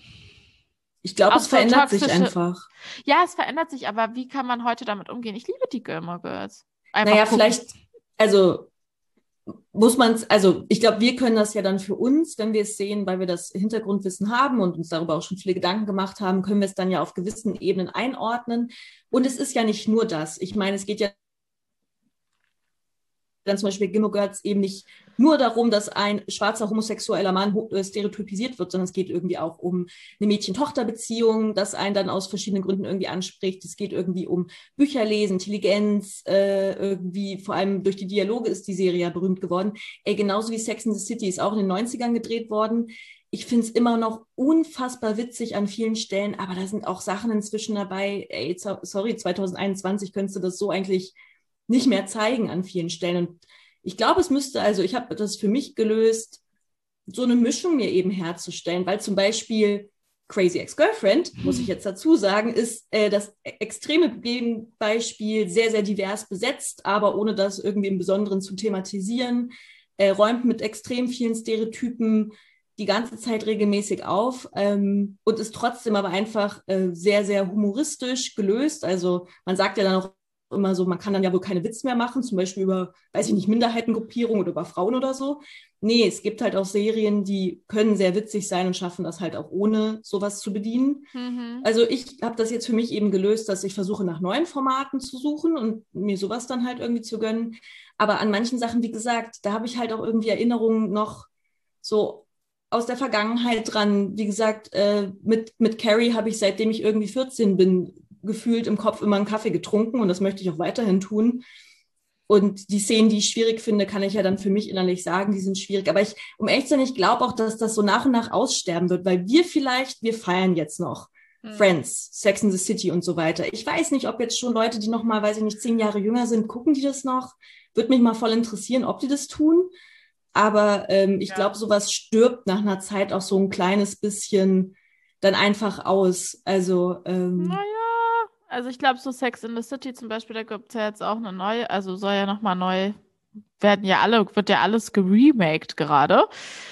Speaker 2: Ich glaube, es verändert so sich einfach.
Speaker 1: Ja, es verändert sich, aber wie kann man heute damit umgehen? Ich liebe die Gilmore Girls. Einfach
Speaker 2: naja,
Speaker 1: gucken.
Speaker 2: vielleicht, also muss man es, also ich glaube, wir können das ja dann für uns, wenn wir es sehen, weil wir das Hintergrundwissen haben und uns darüber auch schon viele Gedanken gemacht haben, können wir es dann ja auf gewissen Ebenen einordnen. Und es ist ja nicht nur das. Ich meine, es geht ja dann zum Beispiel Gilmore Girls eben nicht nur darum, dass ein schwarzer homosexueller Mann stereotypisiert wird, sondern es geht irgendwie auch um eine Mädchen-Tochter-Beziehung, das einen dann aus verschiedenen Gründen irgendwie anspricht. Es geht irgendwie um Bücherlesen, Intelligenz, äh, irgendwie vor allem durch die Dialoge ist die Serie ja berühmt geworden. Ey, genauso wie Sex and the City ist auch in den neunzigern gedreht worden. Ich finde es immer noch unfassbar witzig an vielen Stellen, aber da sind auch Sachen inzwischen dabei. Ey, sorry, zwanzig einundzwanzig könntest du das so eigentlich nicht mehr zeigen an vielen Stellen. Und ich glaube, es müsste, also ich habe das für mich gelöst, so eine Mischung mir eben herzustellen, weil zum Beispiel Crazy Ex-Girlfriend, muss ich jetzt dazu sagen, ist äh, das extreme Gegenbeispiel sehr, sehr divers besetzt, aber ohne das irgendwie im Besonderen zu thematisieren, äh, räumt mit extrem vielen Stereotypen die ganze Zeit regelmäßig auf ähm, und ist trotzdem aber einfach äh, sehr, sehr humoristisch gelöst. Also man sagt ja dann auch immer so, man kann dann ja wohl keine Witze mehr machen, zum Beispiel über, weiß ich nicht, Minderheitengruppierung oder über Frauen oder so. Nee, es gibt halt auch Serien, die können sehr witzig sein und schaffen das halt auch ohne sowas zu bedienen.
Speaker 1: Mhm.
Speaker 2: Also ich habe das jetzt für mich eben gelöst, dass ich versuche, nach neuen Formaten zu suchen und mir sowas dann halt irgendwie zu gönnen. Aber an manchen Sachen, wie gesagt, da habe ich halt auch irgendwie Erinnerungen noch so aus der Vergangenheit dran. Wie gesagt, äh, mit, mit Carrie habe ich, seitdem ich irgendwie vierzehn bin, gefühlt im Kopf immer einen Kaffee getrunken und das möchte ich auch weiterhin tun. Und die Szenen, die ich schwierig finde, kann ich ja dann für mich innerlich sagen, die sind schwierig. Aber ich, um ehrlich zu sein, ich glaube auch, dass das so nach und nach aussterben wird, weil wir vielleicht, wir feiern jetzt noch hm. Friends, Sex and the City und so weiter. Ich weiß nicht, ob jetzt schon Leute, die noch mal, weiß ich nicht, zehn Jahre jünger sind, gucken die das noch? Würde mich mal voll interessieren, ob die das tun. Aber ähm, ich ja. glaube, sowas stirbt nach einer Zeit auch so ein kleines bisschen dann einfach aus. Also, ähm,
Speaker 1: naja. Also ich glaube, so Sex in the City zum Beispiel, da gibt es ja jetzt auch eine neue, also soll ja nochmal neu, werden ja alle, wird ja alles geremaked gerade.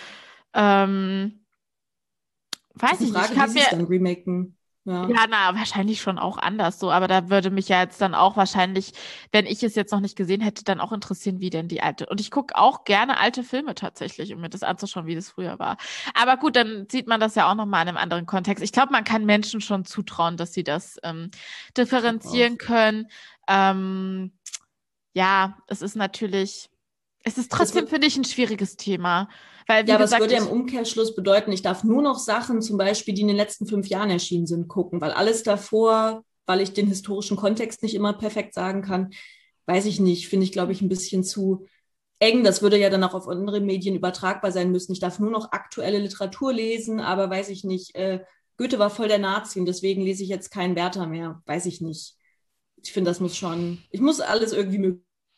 Speaker 1: Ähm, weiß ich
Speaker 2: Frage,
Speaker 1: nicht. Ich
Speaker 2: wie sie es dann remaken. Ja.
Speaker 1: ja, na, wahrscheinlich schon auch anders so, aber da würde mich ja jetzt dann auch wahrscheinlich, wenn ich es jetzt noch nicht gesehen hätte, dann auch interessieren, wie denn die alte. Und ich gucke auch gerne alte Filme tatsächlich, um mir das anzuschauen, wie das früher war. Aber gut, dann sieht man das ja auch nochmal in einem anderen Kontext. Ich glaube, man kann Menschen schon zutrauen, dass sie das ähm, differenzieren können. Ähm, ja, es ist natürlich, es ist trotzdem, finde ich, ein schwieriges Thema. Weil, wie
Speaker 2: ja, aber
Speaker 1: gesagt,
Speaker 2: es würde ja im Umkehrschluss bedeuten, ich darf nur noch Sachen zum Beispiel, die in den letzten fünf Jahren erschienen sind, gucken, weil alles davor, weil ich den historischen Kontext nicht immer perfekt sagen kann, weiß ich nicht, finde ich, glaube ich, ein bisschen zu eng. Das würde ja dann auch auf andere Medien übertragbar sein müssen. Ich darf nur noch aktuelle Literatur lesen, aber weiß ich nicht, äh, Goethe war voll der Nazi und deswegen lese ich jetzt keinen Werther mehr, weiß ich nicht. Ich finde, das muss schon, ich muss alles irgendwie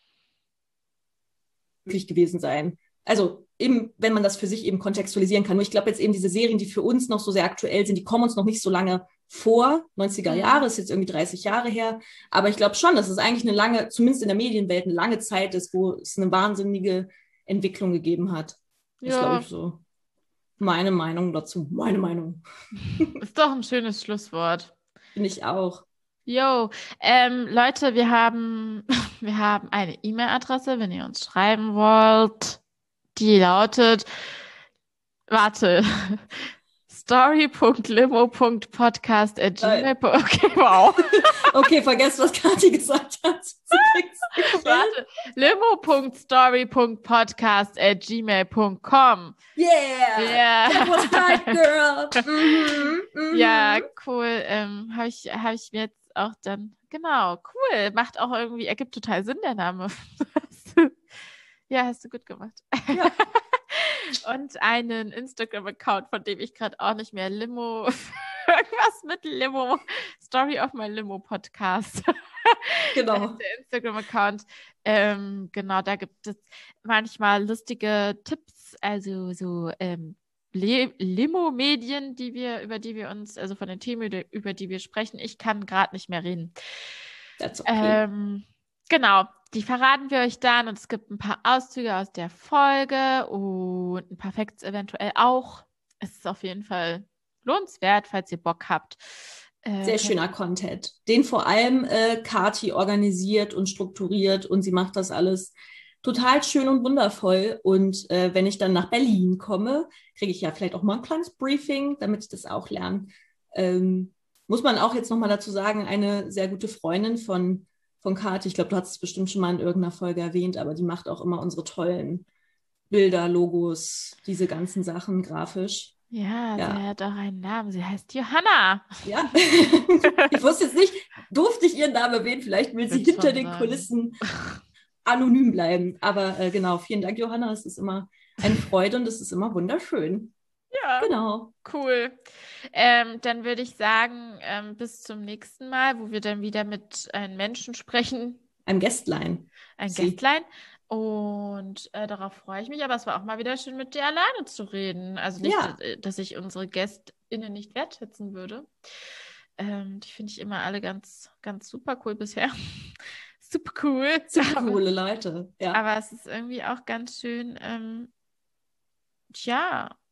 Speaker 2: möglich gewesen sein. Also eben, wenn man das für sich eben kontextualisieren kann. Nur ich glaube jetzt eben diese Serien, die für uns noch so sehr aktuell sind, die kommen uns noch nicht so lange vor. neunziger Jahre ist jetzt irgendwie dreißig Jahre her. Aber ich glaube schon, dass es eigentlich eine lange, zumindest in der Medienwelt, eine lange Zeit ist, wo es eine wahnsinnige Entwicklung gegeben hat. Das ja. ist, glaube ich, so meine Meinung dazu. Meine Meinung.
Speaker 1: Ist doch ein schönes Schlusswort.
Speaker 2: Finde ich auch.
Speaker 1: Jo, ähm, Leute, wir haben, wir haben eine E-Mail-Adresse, wenn ihr uns schreiben wollt. Die lautet, warte, story punkt limo punkt podcast at gmail punkt com. Okay, wow.
Speaker 2: Okay, vergesst, was Kathi gesagt hat.
Speaker 1: Warte, limo punkt story punkt podcast at gmail punkt com.
Speaker 2: Yeah!
Speaker 1: Yeah.
Speaker 2: That was right, girl! Mhm, mhm.
Speaker 1: Ja, cool. Ähm, habe ich, hab ich mir jetzt auch dann, genau, cool. Macht auch irgendwie, ergibt total Sinn, der Name. Ja, hast du gut gemacht.
Speaker 2: Ja.
Speaker 1: Und einen Instagram-Account, von dem ich gerade auch nicht mehr Limo, irgendwas mit Limo, Story of my Limo Podcast.
Speaker 2: Genau.
Speaker 1: Der Instagram-Account. Ähm, genau, da gibt es manchmal lustige Tipps, also so ähm, Limo-Medien, die wir, über die wir uns, also von den Themen, über die wir sprechen. Ich kann gerade nicht mehr reden.
Speaker 2: That's okay.
Speaker 1: Ähm, genau, die verraten wir euch dann und es gibt ein paar Auszüge aus der Folge und ein paar Facts eventuell auch. Es ist auf jeden Fall lohnenswert, falls ihr Bock habt. Äh,
Speaker 2: Sehr schöner Content, den vor allem äh, Kathi organisiert und strukturiert und sie macht das alles total schön und wundervoll. Und äh, wenn ich dann nach Berlin komme, kriege ich ja vielleicht auch mal ein kleines Briefing, damit ich das auch lerne. Ähm, muss man auch jetzt nochmal dazu sagen, eine sehr gute Freundin von, von Kathi, ich glaube, du hast es bestimmt schon mal in irgendeiner Folge erwähnt, aber die macht auch immer unsere tollen Bilder, Logos, diese ganzen Sachen grafisch.
Speaker 1: Ja,
Speaker 2: Ja.
Speaker 1: sie hat auch einen Namen. Sie heißt Johanna.
Speaker 2: Ja, ich wusste jetzt nicht, durfte ich ihren Namen erwähnen? Vielleicht will sie hinter den sagen. Kulissen anonym bleiben. Aber äh, genau, vielen Dank, Johanna. Es ist immer eine Freude und es ist immer wunderschön.
Speaker 1: Ja,
Speaker 2: genau.
Speaker 1: Cool. Ähm, dann würde ich sagen, ähm, bis zum nächsten Mal, wo wir dann wieder mit einem Menschen sprechen.
Speaker 2: Ein Gästlein.
Speaker 1: Ein Sie. Gästlein. Und äh, darauf freue ich mich. Aber es war auch mal wieder schön, mit dir alleine zu reden. Also nicht,
Speaker 2: Ja.
Speaker 1: dass, dass ich unsere GästInnen nicht wertschätzen würde. Ähm, die finde ich immer alle ganz, ganz super cool bisher. Super cool.
Speaker 2: Super coole Leute. Ja.
Speaker 1: Aber es ist irgendwie auch ganz schön, ähm, tja,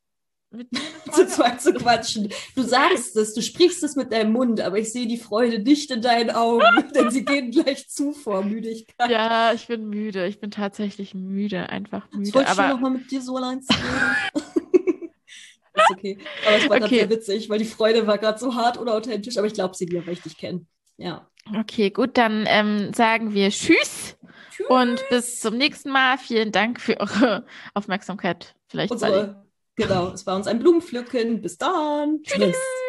Speaker 1: mit mir eine
Speaker 2: zu
Speaker 1: Folge
Speaker 2: zweit zu quatschen. Du sagst es, du sprichst es mit deinem Mund, aber ich sehe die Freude nicht in deinen Augen, denn sie gehen gleich zu vor Müdigkeit.
Speaker 1: Ja, ich bin müde. Ich bin tatsächlich müde, einfach
Speaker 2: Das
Speaker 1: müde.
Speaker 2: wollte ich nur
Speaker 1: Aber
Speaker 2: noch mal mit dir so allein reden. Ist okay. Aber es war gerade
Speaker 1: okay,
Speaker 2: sehr witzig, weil die Freude war gerade so hart oder authentisch, aber ich glaube sie dir, weil ich dich kenne. Ja.
Speaker 1: okay, gut, dann ähm, sagen wir Tschüss und bis
Speaker 2: Tschüss.
Speaker 1: zum nächsten Mal. Vielen Dank für eure Aufmerksamkeit. Vielleicht bald.
Speaker 2: Unsere, genau, es war uns ein Blumenpflücken. Bis dann.
Speaker 1: Tschüss.
Speaker 2: Tschüss.